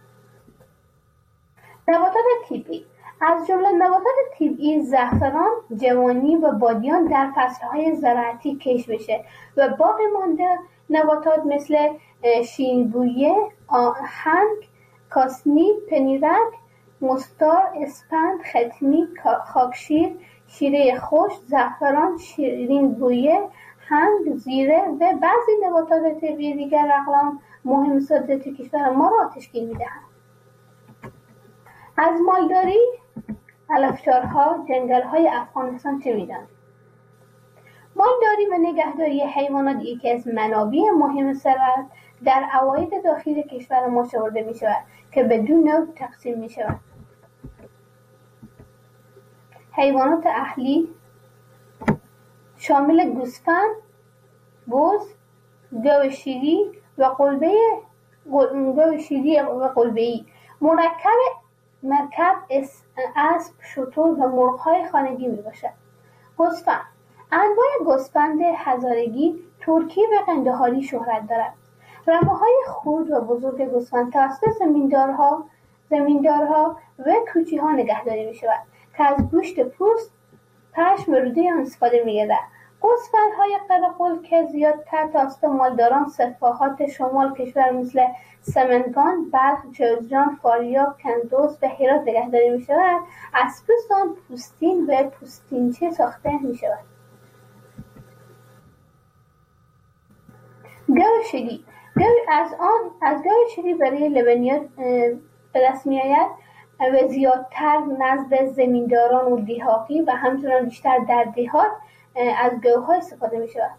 نباتات طبیعی از جمله نباتات طبیعی زعفران، جوانی و بادیان در فصلهای زراعتی کشت میشه و باقی مانده نباتات مثل شیرین‌بویه، آهنگ، کاسنی، پنیرک، مستار، اسپند، ختمی، خاکشیر، شیره خشک، زعفران، شیرین‌بویه، هنگ، زیره و بعضی نباتات طبیعی دیگر اقلام مهم صادرات کشور ما را تشکیل می‌دهند. از مالداری، علفچارها، جنگل‌های افغانستان چه می‌دانید؟ مالداری و نگهداری حیوانات یکی از منابع مهم ثروت در عواید داخلی کشور ما شمرده می‌شود که به دو نوع تقسیم می‌شود: حیوانات اهلی شامل گوسفند، بز، گاو شیری و قلبه گاو شیری و قلبه‌ای، مرکب مرکب اسب، شتر و مرغ‌های خانگی میباشد. گوسفند: انواع گوسفند هزارگی، ترکی و قندهاری شهرت دارد. رمه‌های خرد و بزرگ گوسفند توسط زمیندارها زمیندارها و کوچی‌ها نگهداری می‌شود که از گوشت پوست، پشم و روده آن استفاده می‌گردد. گوسفندهای قرقل که زیادتر توسط مالداران سفاحات شمال کشور مثل سمنگان، بلخ، جوزجان، فاریاب، کندوز و هرات نگهداری می‌شود، از پوست آن پوستین و پوستینچه ساخته می‌شود. گاو شیری: گاو از آن از گاو شیری برای لبنیات به دست می‌آید و زیادتر نزد زمینداران و دیهاتی و همچنان بیشتر در دیهات از گاوها استفاده می شود.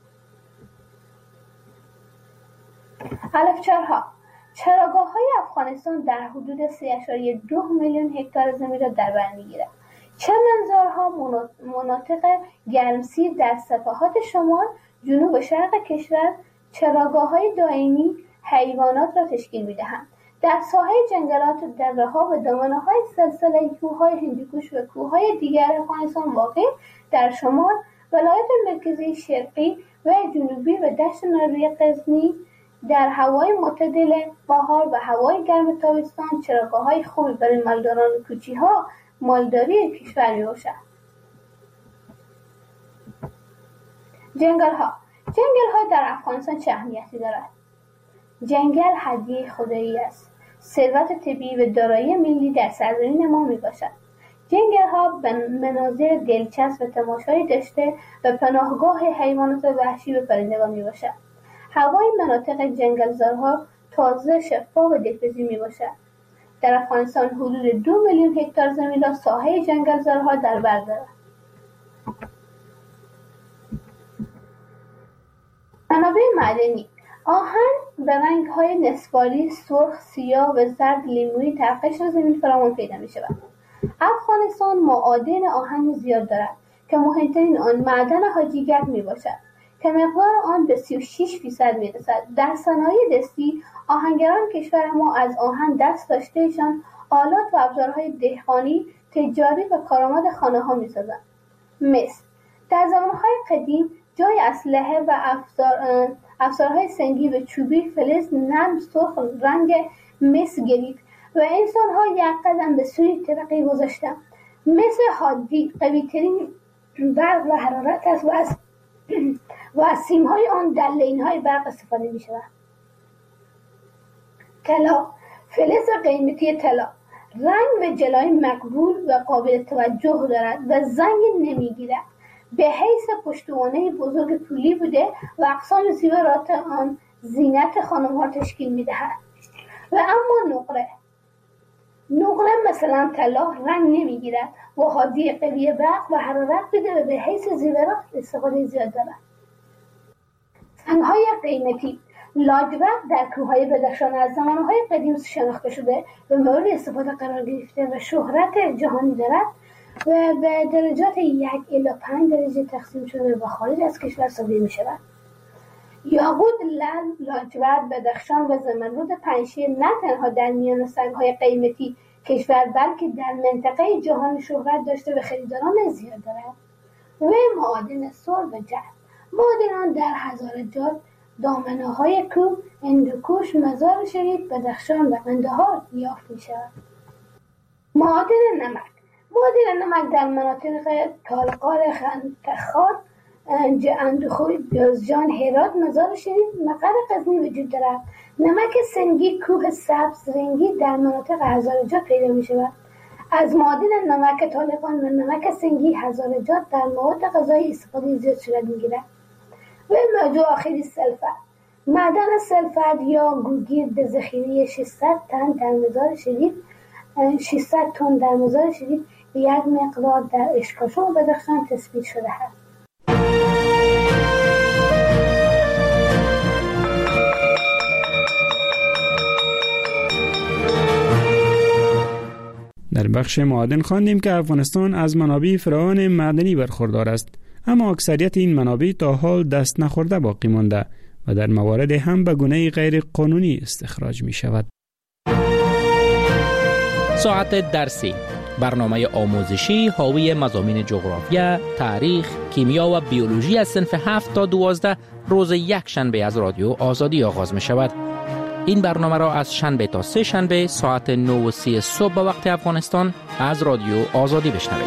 علفچارها: چراگاه‌های افغانستان در حدود سه اشاریه دو میلیون هکتار زمین را در بر می‌گیرد. چمنزارها مناطق گرمسیر در سواحل شمال، جنوب و شرق کشور چراگاه‌های دائمی حیوانات را تشکیل می‌دهند. در ساحه جنگلات، دره‌ها و دامنه‌های سلسله کوه‌های هندوکش و کوه‌های دیگر افغانستان واقع در شمال، ولایت مرکزی، شرقی و جنوبی و دشت ناروی غزنی در هوای معتدل بهار و هوای گرم تابستان چراگاه‌های خوبی برای مالداران و کوچی‌ها مالداری کشور می‌باشد. جنگل‌ها جنگل‌ها در افغانستان چه اهمیتی دارد؟ جنگل هدیه خدایی است. ثروت طبیعی و دارایی ملی در سرزمین ما میباشد. جنگل‌ها به مناظر دلچسب و تماشایی داشته و پناهگاه حیوانات وحشی و پرندگان میباشد. هوای مناطق جنگلزارها تازه، شفاف و دلپذیر میباشد. در افغانستان حدود دو میلیون هکتار زمین را ساحه جنگلزارها در بر دارد. منابع معدنی: آهن به رنگ‌های نصفاری، سرخ، سیاه و زرد لیمویی در قشر زمین فراوان پیدا می‌شود. افغانستان معادن آهن زیاد دارد که مهمترین آن معدن حاجیگرد میباشد که مقدار آن به سی و شش فیصد میرسد. در صنایع دستی آهنگران کشور ما از آهن دست داشتهشان آلات و ابزارهای دهقانی، تجاری و کارآمد خانه‌ها می‌سازند. مس در زمانهای قدیم جای اسلحه و افزار افزارهای سنگی و چوبی فلز نرم سرخ رنگ مس گرفت و انسان‌ها یک قدم به سوی ترقی گذاشتند. مس حادی قوی‌ترین برق و حرارت است و از و از سیم‌های آن در لین‌های برق استفاده می‌شود. طلا فلز قیمتی طلا رنگ و جلای مقبول و قابل توجه دارد و زنگ نمی‌گیرد. به حیث پشتوانه بزرگ پولی بوده و اقسام زیورات آن زینت خانم‌ها تشکیل می‌دهد. و اما نقره نقره مثلا طلا رنگ نمی‌گیرد و حادی قوی برق و حرارت بوده و به حیث زیورات استفاده زیاد دارد. سنگ‌های قیمتی لاجورد در کوههای بدخشان از زمانهای قدیم شناخته شده و مورد استفاده قرار گرفته و شهرت جهانی دارد و به درجات یک الی پنج درجه تقسیم شده و خارج از کشور صادر می شود. یاقوت، لعل، لاجورد، بدخشان و زمرد پنجشیر نه تنها در میان سنگ‌های قیمتی کشور بلکه در منطقه جهان شهرت داشته و خریداران زیاد دارد. و معادن سر و جرم معادن در هزارجات، دامنه‌های کوه، هندوکش، مزار شریف، بدخشان و قندهار یافت می شود. معادن نمک معادن نمک در مناطق تالقار خندخار اندوخوی بیازجان هرات مزار شریف مقر غزنی وجود دارد. نمک سنگی کوه سبز رنگی در مناطق هزارجات پیدا می شود. از معادن نمک طالقان و نمک سنگی هزارجات در مواد غذایی استفاده زیاد صورت می گیرد. و موضوع آخری سلفر. معدن سلفر یا گوگیر به ذخیره ششصد تن در مزار شریف ششصد تن در مزار شریف به یک مقدار در اشکاشان و بدخشان تثبیت شده است. در بخش معادن خواندیم که افغانستان از منابع فراوان معدنی برخوردار است، اما اکثریت این منابع تا حال دست نخورده باقی مانده و در موارد هم به گونه غیر قانونی استخراج می شود. ساعت درسی، برنامه آموزشی حاوی مضامین جغرافیا، تاریخ، کیمیا و بیولوژی از صنف هفت تا دوازده روز یک شنبه از رادیو آزادی آغاز می شود. این برنامه را از شنبه تا سه شنبه ساعت نه و سی صبح به وقت افغانستان از رادیو آزادی بشنوید.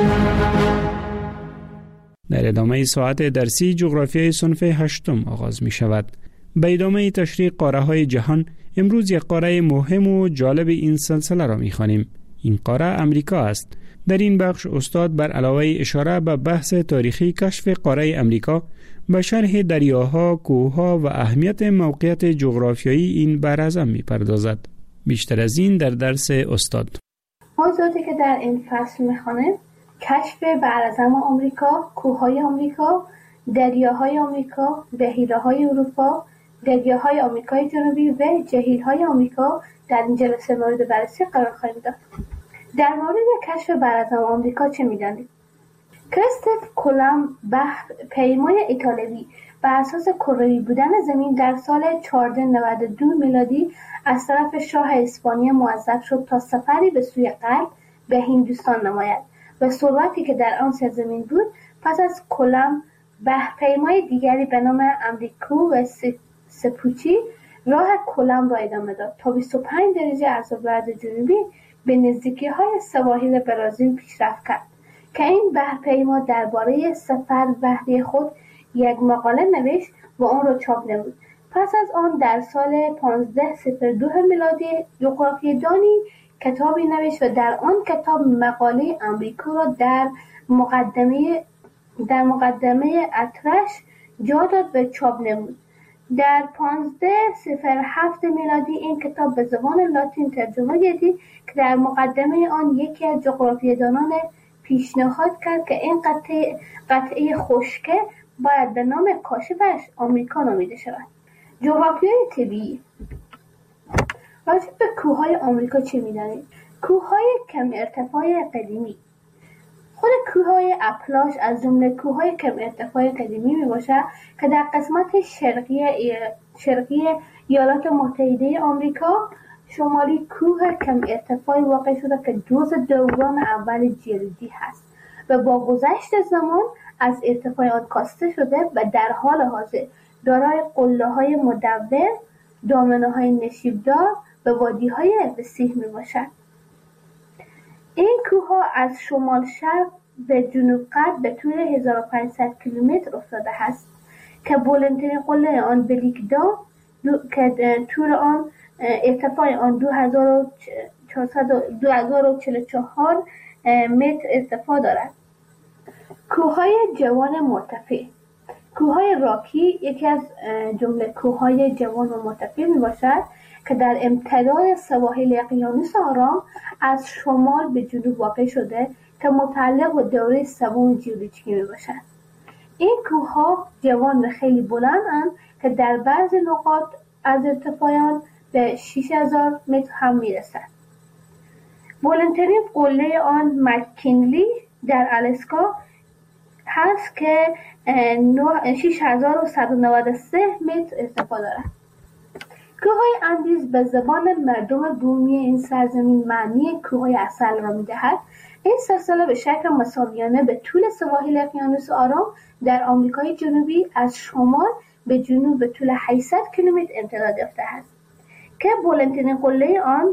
در ادامه ساعت درسی جغرافیای صنف هشتم آغاز می شود. به ادامه تشریح قاره های جهان امروز یک قاره مهم و جالب این سلسله را می خوانیم. این قاره امریکا است. در این بخش استاد بر علاوه اشاره به بحث تاریخی کشف قاره امریکا به شرح دریاها، کوهها و اهمیت موقعیت جغرافیایی این براعظم می پردازد. بیشتر از این در درس استاد. موضوعاتی که در این فصل می خوانیم: کشف براعظم آمریکا، کوههای آمریکا، دریاهای آمریکا، بحیره‌های اروپا، دریاهای آمریکای جنوبی و جهیل‌های آمریکا در این جلسه مورد بررسی قرار خواهیم داد. در مورد کشف براعظم آمریکا چه می‌دانید؟ کریستوف کلمب بحر پیمای ایتالیایی بر اساس کروی بودن زمین در سال چهارصد و نود و دو میلادی از طرف شاه اسپانیا موظف شد تا سفری به سوی غرب به هندوستان نماید و ثروتی که در آن سرزمین بود. پس از کلمب بحرپیمای دیگری به نام امریکو و سپوچی راه کلمب را ادامه داد تا بیست و پنج درجه از ابعاد جنوبی به نزدیکی‌های سواحل برزیل پیشرفت کرد که این بحرپیما درباره سفر بحری خود یک مقاله نوشت و آن را چاپ نمود. پس از آن در سال پانزده صفر دو میلادی جغرافیه‌دانی کتابی نوشت و در آن کتاب مقاله امریکا را در مقدمه در مقدمه اطرش جا داد و چاپ نمود. در پانزده صفر هفت میلادی این کتاب به زبان لاتین ترجمه گردید که در مقدمه آن یکی از جغرافیه‌دانان پیشنهاد کرد که این قطعه قطعه خشکه باید به نام کاشفش آمریکا نامیده شود. جغرافیای طبیعی. راجع به کوههای آمریکا چه می‌دانید؟ کوههای کم ارتفاع قدیمی. خود کوههای اپلاش از جمله کوههای کم ارتفاع قدیمی میباشد که در قسمت شرقی شرقی ایالات متحده آمریکا شمالی کوه کم ارتفاعی واقع شده که جزء دوران اول جلدی هست و با گذشت زمان از ارتفاع آن کاسته شده و در حال حاضر دارای قله‌های مدور، دامنه‌های نشیبدار و وادی‌های وسیع میباشد. این کوه‌ها از شمال شرق به جنوب غرب به طول هزار و پانصد کیلومتر افتاده است که بلندترین قله آن بلیکدام که طول آن ارتفاع آن دو هزار و چهل و چهار متر ارتفاع دارد. کوههای جوان مرتفع. کوههای راکی یکی از جمله کوههای جوان و مرتفع می باشد که در امتداد سواحل اقیانوس آرام از شمال به جنوب واقع شده که متعلق به دوره سوم ژئولوژیکی می باشد. این کوهها جوان و خیلی بلندند که در بعض نقاط از ارتفاع آن به شش هزار متر هم می رسد. بلندترین قله آن مک‌کینلی در آلاسکا هست که شش هزار و صد و نود و سه متر ارتفاع دارد. کوههای اندیز به زبان مردم بومی این سرزمین معنی کوههای اصل را می‌دهد. این سلسله به شکل مساویانه به طول سواحل اقیانوس آرام در آمریکای جنوبی از شمال به جنوب به طول هشتصد کیلومتر امتداد یافته است که بلندترین قله آن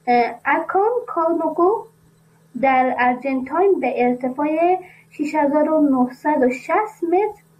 اکونکاگوآ در آرژانتین به ارتفاع شش هزار و نهصد و شصت متر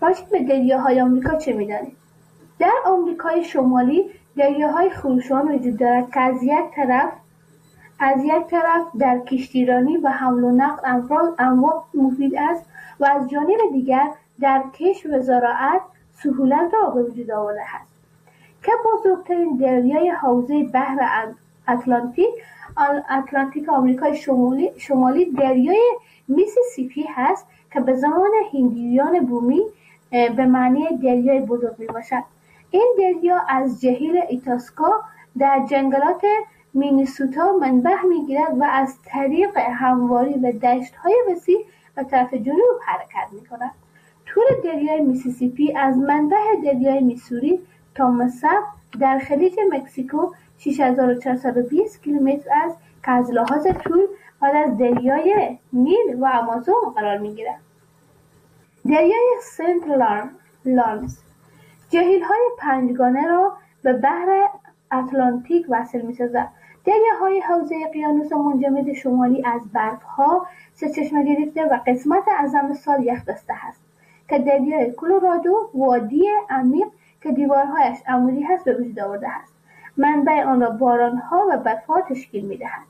راجع به دریاهای آمریکا چه می‌دانید؟ در آمریکای شمالی دریاهای خروشان وجود دارد که از یک طرف از یک طرف در کشتیرانی و حمل و نقل انواع مفید است و از جانب دیگر در کشت و زراعت سهولت را به وجود آورده است. که بزرگترین دریای حوزه بحر اتلانتیک اتلانتیک آمریکای شمالی شمالی دریای میسیسیپی هست که به زمان هندیان بومی به معنی دریای بزرگ می باشد. این دریا از جهیل ایتاسکا در جنگلات مینیسوتا منبع می گیرد و از طریق همواری و دشت های وسیع به طرف جنوب حرکت می کند. طول دریای میسیسیپی از منبع دریای میسوری تا مصب در خلیج مکزیکو شش هزار و چهارصد و بیست کیلومتر است که از لحاظ طول بعد از دریای نیل و آمازون قرار می گیرد. دریای سنت لارنس جهیل های پنجگانه را به بحر اتلانتیک وصل می سازد. دریاهای حوزه اقیانوس منجمد شمالی از برف ها سرچشمه گرفته و قسمت اعظم سال یخ بسته است که دریای کلرادو وادی عمیق که دیوارهایش عمودی هست به وجود آورده است. منبع آن را باران ها و برف ها تشکیل می دهد.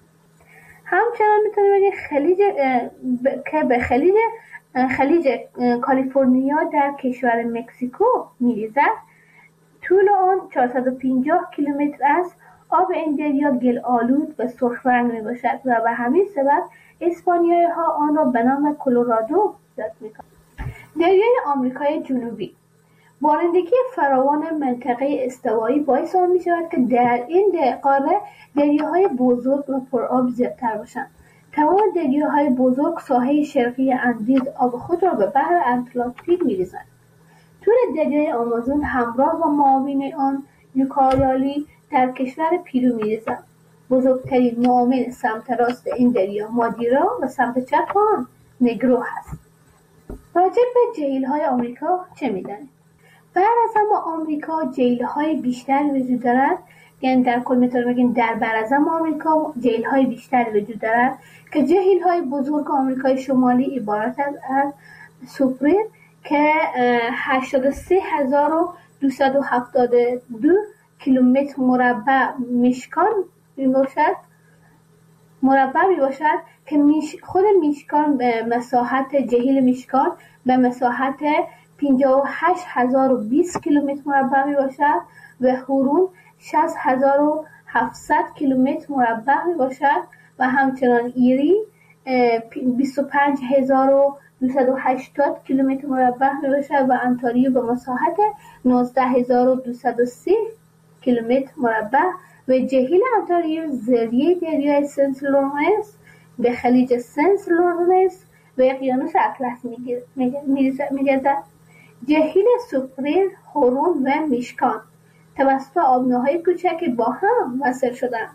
همچنان می تونیم بگیم خلیج ب... که به خلیج خلیج کالیفرنیا در کشور مکزیکو می ریزد. طول آن چهارصد و پنجاه کیلومتر است. آب این دریا گل آلود و سرخ رنگ می باشد و به همین سبب اسپانیایی ها آن را به نام کلرادو یاد می کنند. دریای آمریکای جنوبی بارندگی فراوان منطقه استوایی باعث آن می شود که در این قاره دریاهای بزرگ و پرآب زیادتر باشند. تمام دریاهای بزرگ ساحه شرقی اندیز آب خود را به بحر اتلانتیک می ریزند. طول دریای آمازون همراه با معاون آن یوکاریالی در کشور پیرو می ریزند. بزرگترین معاون سمت راست این دریا مادیرا و سمت چپ آن نگرو هست. راجع به جهیل‌های آمریکا چه می‌دانید؟ براعظم آمریکا جهیل‌های بیشتر وجود دارد، یعنی در کل میتونیم بگیم در براعظم آمریکا جهیل‌های بیشتر وجود دارد که جهیل‌های بزرگ آمریکای شمالی عبارت از سوپریر که هشتاد و سه هزار و دویست و هفتاد و دو کیلومتر مربع میشکان میباشد مربع میباشد که میش خود میشکان به مساحت جهیل میشکان به مساحت پنجاه و هشت هزار و بیست کیلومتر مربع میباشد و هورون شصت هزار و هفتصد کیلومتر مربع میباشد و همچنان ایری بیست و پنج هزار و دویست و هشتاد کیلومتر مربع میباشد و انتاریو به مساحت نوزده هزار و دویست و سی کیلومتر مربع و جهیل انتاریو ذریعه دریای سنت لورنس به خلیج سنت لورنس و اقیانوس اطلس میگردد. جهیل سوپریر، هورون و میشکان توسط آبناهای کوچک با هم وصل شدند.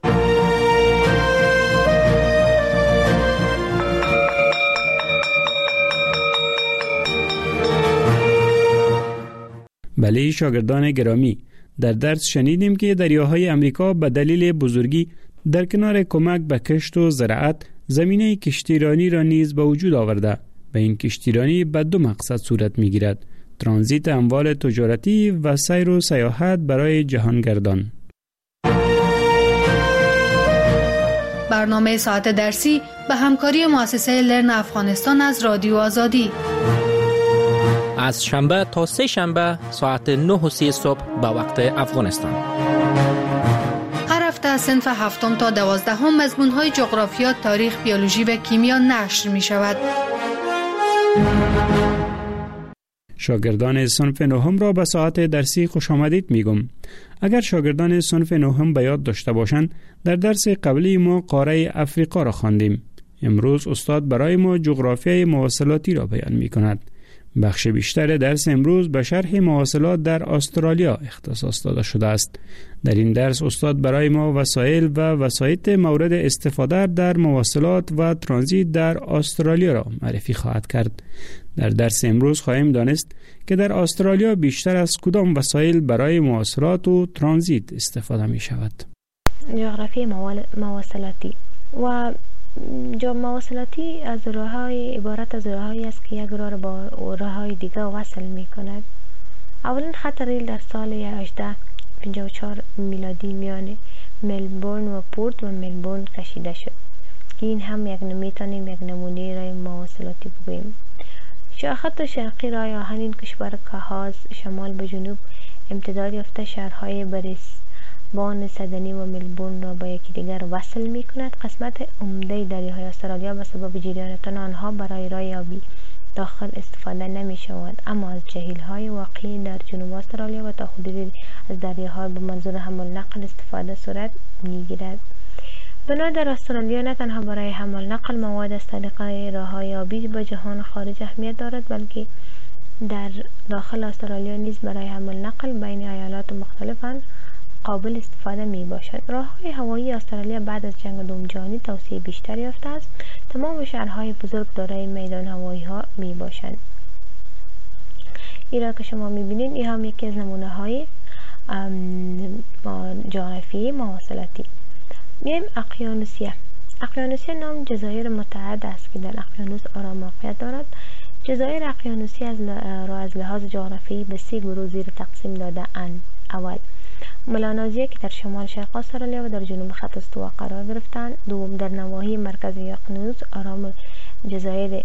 بله شاگردان گرامی، در درس شنیدیم که دریاهای امریکا به دلیل بزرگی در کنار کمک به کشت و زراعت زمینه کشتیرانی را نیز به وجود آورده و این کشتیرانی به دو مقصد صورت می گیرد: ترانزیت اموال تجارتی و سیر و سیاحت برای جهانگردان. برنامه ساعت درسی به همکاری مؤسسه لرن افغانستان از رادیو آزادی از شنبه تا سه شنبه ساعت نه و سی صبح به وقت افغانستان. هر هفته از صنف هفتم تا دوازدهم مضمون‌های جغرافیا، تاریخ، بیولوژی و کیمیا نشر می شود. شاگردان صنف نهم را به ساعت درسی خوش آمدید میگم. اگر شاگردان صنف نهم به یاد داشته باشند، در درس قبلی ما قاره افریقا را خواندیم. امروز استاد برای ما جغرافیای مواصلاتی را بیان می کند. بخش بیشتر درس امروز به شرح مواصلات در استرالیا اختصاص داده شده است. در این درس استاد برای ما وسایل و وسایط مورد استفاده در مواصلات و ترانزیت در استرالیا را معرفی خواهد کرد. در درس امروز خواهیم دانست که در استرالیا بیشتر از کدام وسایل برای مواصلات و ترانزیت استفاده می شود. جغرافی مواصلاتی و جا مواصلاتی از راه‌های عبارت از راه‌هایی است که یک راه را با راه‌های دیگر وصل می‌کند. اولین خط ریل در سال هزار و هشتصد و پنجاه و چهار میلادی میان ملبورن و پورت و ملبورن کشیده شد که این هم یک میتونیم یک نمونه راه مواصلاتی بگوییم. شاخط شرقی راه آهن این کشور که از شمال به جنوب امتداد یافته شهرهای بریسبان، سیدنی و ملبورن را با یکی دیگر وصل می کند. قسمت عمده دریاهای استرالیا به سبب جریان تن آنها برای راه آبی داخل استفاده نمی شود، اما از جهیل های واقعی در جنوب استرالیا و تا حدودی از دریاها به منظور حمل نقل استفاده صورت می گیرد. بنا در استرالیا نه تنها برای حمل نقل مواد از طریق راه‌های آبی به جهان خارج اهمیت دارد، بلکه در داخل استرالیا نیز برای حمل نقل بین ایالات مختلف قابل استفاده می باشد. راه‌های هوایی استرالیا بعد از جنگ دوم جهانی توسعه بیشتر یافته است. تمام شهرهای بزرگ دارای میدان هوایی ها می باشند. این را که شما می بینید این هم یکی از نمونه های جغرافی مواصلاتی. میایم اقیانوسیه. اقیانوسیه نام جزایر متعدد است که در اقیانوس آرام موقعیت دارد. جزایر اقیانوسی از را از لحاظ جغرافیایی به سه گروه زیر تقسیم داده اند. اول، ملانزیه که در شمال شرق استرالیا و در جنوب خط استوا قرار گرفتند. دوم، در نواحی مرکزی اقیانوس آرام جزایر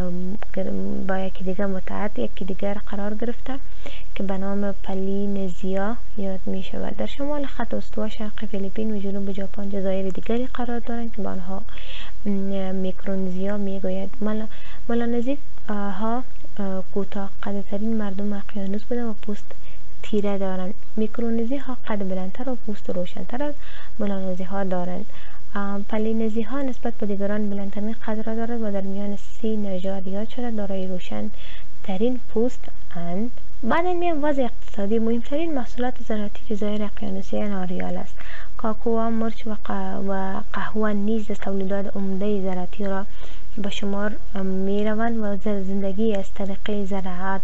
با یکی دیگر متعدد یکی دیگر قرار گرفته که به نام پلینزیا یاد می شود. در شمال خط استوا شرق فیلیپین و جنوب ژاپن جزایر دیگری قرار دارند که به آنها میکرونزیا می گوید. ملانزی ها کوتاه قدترین مردم اقیانوس بوده و پوست تیره دارند. میکرونزی ها قد بلندتر و پوست روشنتر از ملانزی ها دارند. پلینزی ها نسبت به دیگران بلندترین قد را دارد و در میان سی نژاد یاد شده دارای روشن ترین پوست اند. بعد میان وضع اقتصادی. مهمترین محصولات زراعتی جزایر اقیانوسی ناریال است. کاکائو، مرچ و قهوه نیز تولیدات عمده زراعتی را به شمار می روند و زندگی از طریق زراعت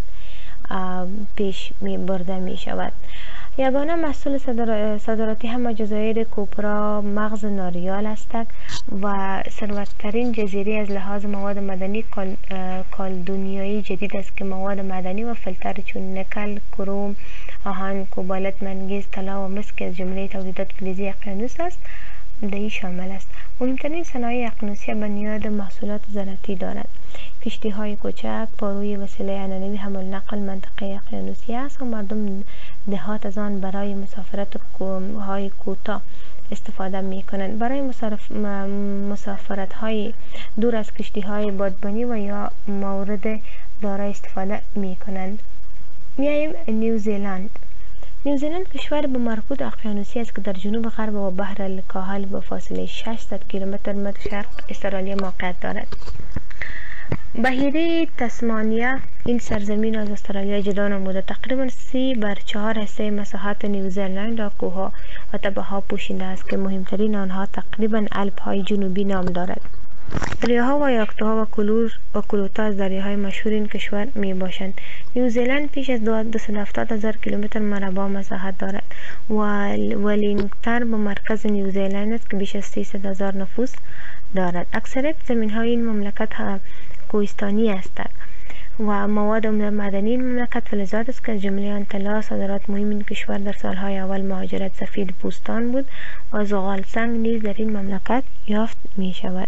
پیش می برده می شود. یگانه محصول صادراتی همه جزایر کوپرا مغز ناریال هستند و ثروتترین جزیره از لحاظ مواد مدنی کالدونیایی جدید است که مواد مدنی و فلتر چون نکل، کروم، آهن، کوبالت، منگنیز، طلا و مس که از جمله تولیدات فلزی اقیانوس است در این شامل است. مهمترین صنایع اقیانوسی بنیاد محصولات زراعتی دارد. کشتی های کوچک پاروی وسیله عنعنوی حمل نقل منطقه اقیانوسی است و مردم دهات از آن برای مسافرت های کوتاه استفاده می کنند. برای مسافرت های دور از کشتی های بادبانی و یا مورد دارا استفاده می کنند. میایم نیوزیلند. نیوزیلند کشور به مربوط اقیانوسی است که در جنوب غرب و بحر الکاهل به فاصله ششصد کیلومتر مد شرق استرالیا موقعیت دارد. بحیره تسمانیا این سرزمین از استرالیا جدا نموده. تقریبا سی بر چهار حصه مساحت نیوزیلند را کوهها و تپه‌ها پوشیده است که مهمترین آنها تقریبا الپ های جنوبی نام دارد. دریاها و یاکتوها و کلور و کلوتا از دریاهای مشهور این کشور می باشند. نیوزیلند پیش از دویست و هفتاد هزار کیلومتر مربع مساحت دارد و ولینگتن به مرکز نیوزیلند است که بیش از سیصد هزار نفوس دارد. اکثریت زمین های این مملکت کوهستانی هستند و مواد معدنی این مملکت فلزات است که از جمله آن طلا. صادرات مهم این کشور در سالهای اول مهاجرت سفید پوستان بود و زغال سنگ نیز در این مملکت یافت می شود.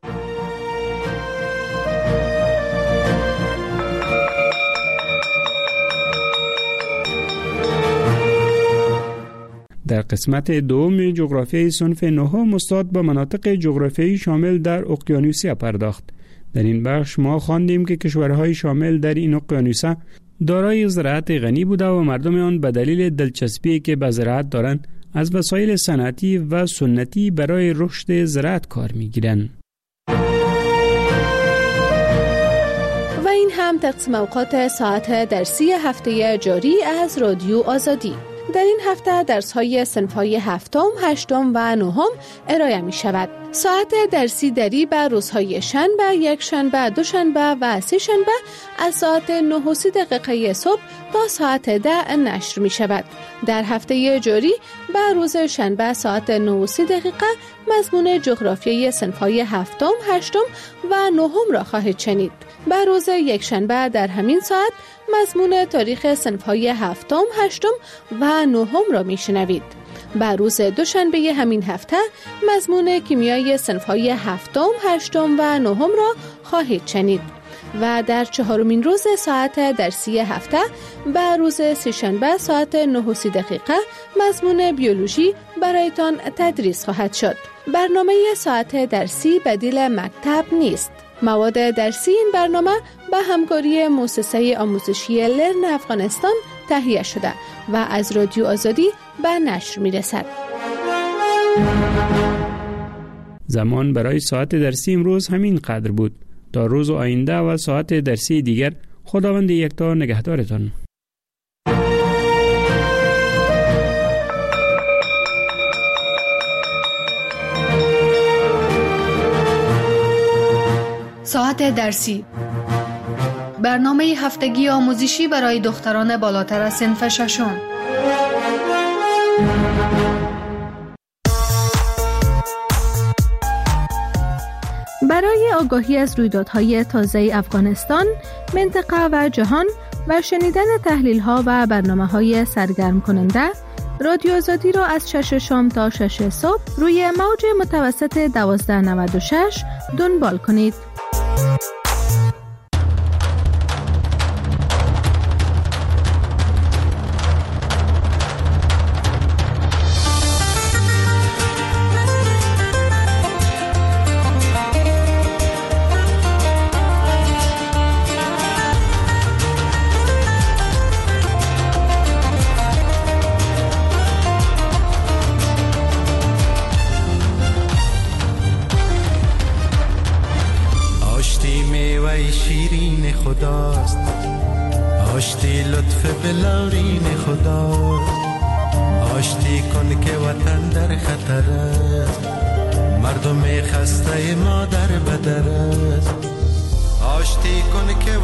در قسمت دوم جغرافیای صنف نهم استاد به مناطق جغرافیایی شامل در اقیانوسیه پرداخت. در این بخش ما خواندیم که کشورهای شامل در این اقیانوسیه دارای زراعت غنی بوده و مردم آن به دلیل دلچسبی که به زراعت دارند از وسایل صنعتی و سنتی برای رشد زراعت کار می‌گیرند. و این هم تقسیم اوقات ساعت درسی هفته جاری از رادیو آزادی. در این هفته درس‌های صنف‌های هفتم، هشتم و نهم ارائه می شود. ساعت درسی دری به روزهای شنبه، یک شنبه، دو شنبه و سه شنبه از ساعت نه و سی دقیقه صبح تا ساعت ده نشر می شود. در هفته جاری و روز شنبه ساعت نه و سی دقیقه مضمون جغرافیای صنف‌های هفتم، هشتم و نهم را خواهید شنید. و روز یک شنبه در همین ساعت مضمون تاریخ صنف‌های هفتم، هشتم و نهم را میشنوید. و روز دوشنبه همین هفته مضمون کیمیای صنف‌های هفتم، هشتم و نهم را خواهید شنید. و در چهارمین روز ساعت درسی هفته به روز سه‌شنبه ساعت نه و سی دقیقه مضمون بیولوژی برایتان تدریس خواهد شد. برنامه ساعت درسی بدیل مکتب نیست. مواد درسی این برنامه به همکاری مؤسسه آموزشی لرن افغانستان تهیه شده و از رادیو آزادی به نشر می رسد. زمان برای ساعت درسی امروز همین قدر بود. تا روز آینده و ساعت درسی دیگر خداوند یکتا نگهدارتان. ساعت درسی، برنامه هفتگی آموزشی برای دختران بالاتر از صنف ششم. برای آگاهی از رویدادهای تازه افغانستان، منطقه و جهان و شنیدن تحلیل‌ها و برنامه‌های سرگرم کننده، رادیو آزادی را از شش شام تا شش صبح روی موج متوسط دوازده نود و شش دنبال کنید. خداست، آشتی لطف بلورین خداست، آشتی کن که وطن در خطر است، مردم خسته ما در بدر است، آشتی کن که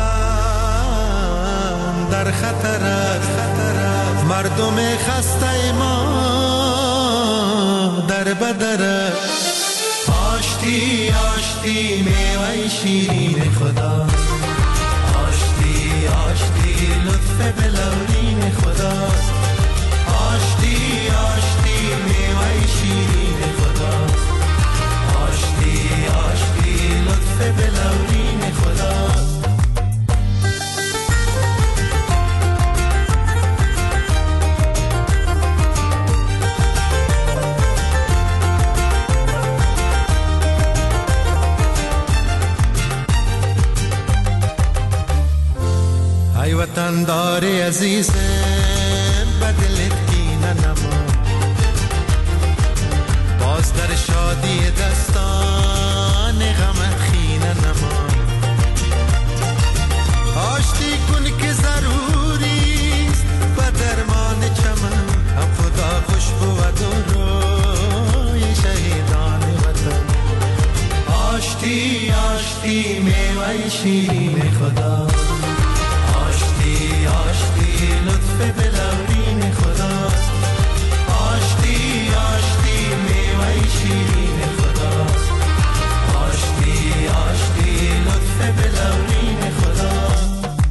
وطن در خطر است، مردم خسته ما در بدر است، آشتی آشتی میوه شیرین خدا، آشتی آشتی لطف بلورین خدا، آشتی آشتی میوه شیرین خدا، آشتی آشتی لطف بلورین خدا. ای وطن داری عزیزم بدلت کینه نما، باز در شادی دستان غم خینه نما، آشتی کن که ضروریست و درمان چمن، هم خدا خوش بود و روی شهیدان وطن، آشتی آشتی میوه شیرین خدا، آشتی لطف بلورین خداست، آشتی آشتی میوه شیرین خداست، آشتی آشتی لطف بلورین خداست.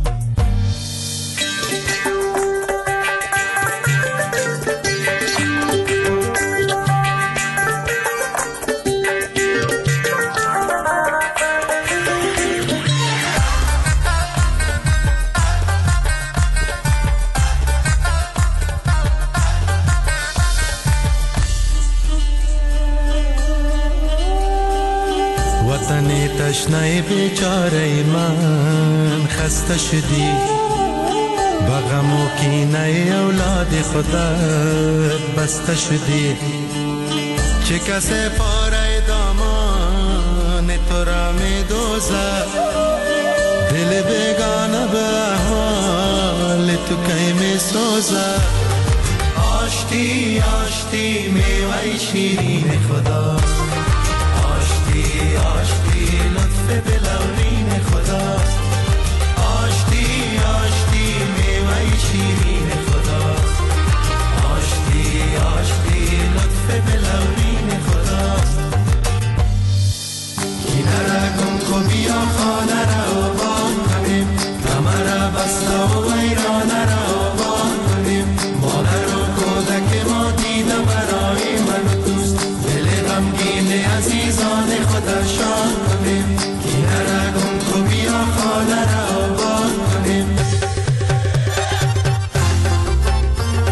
تشنه بیچاره من خسته شدی، با غم و کینه اولاد خودت بسته شدی، چه کسی پاره دامان تو را می دوزد، دل بیگانه به حال تو کی می سوزد، آشتی آشتی میوه شیرین خدا، آشتی آشتی لطف بلورین خدا،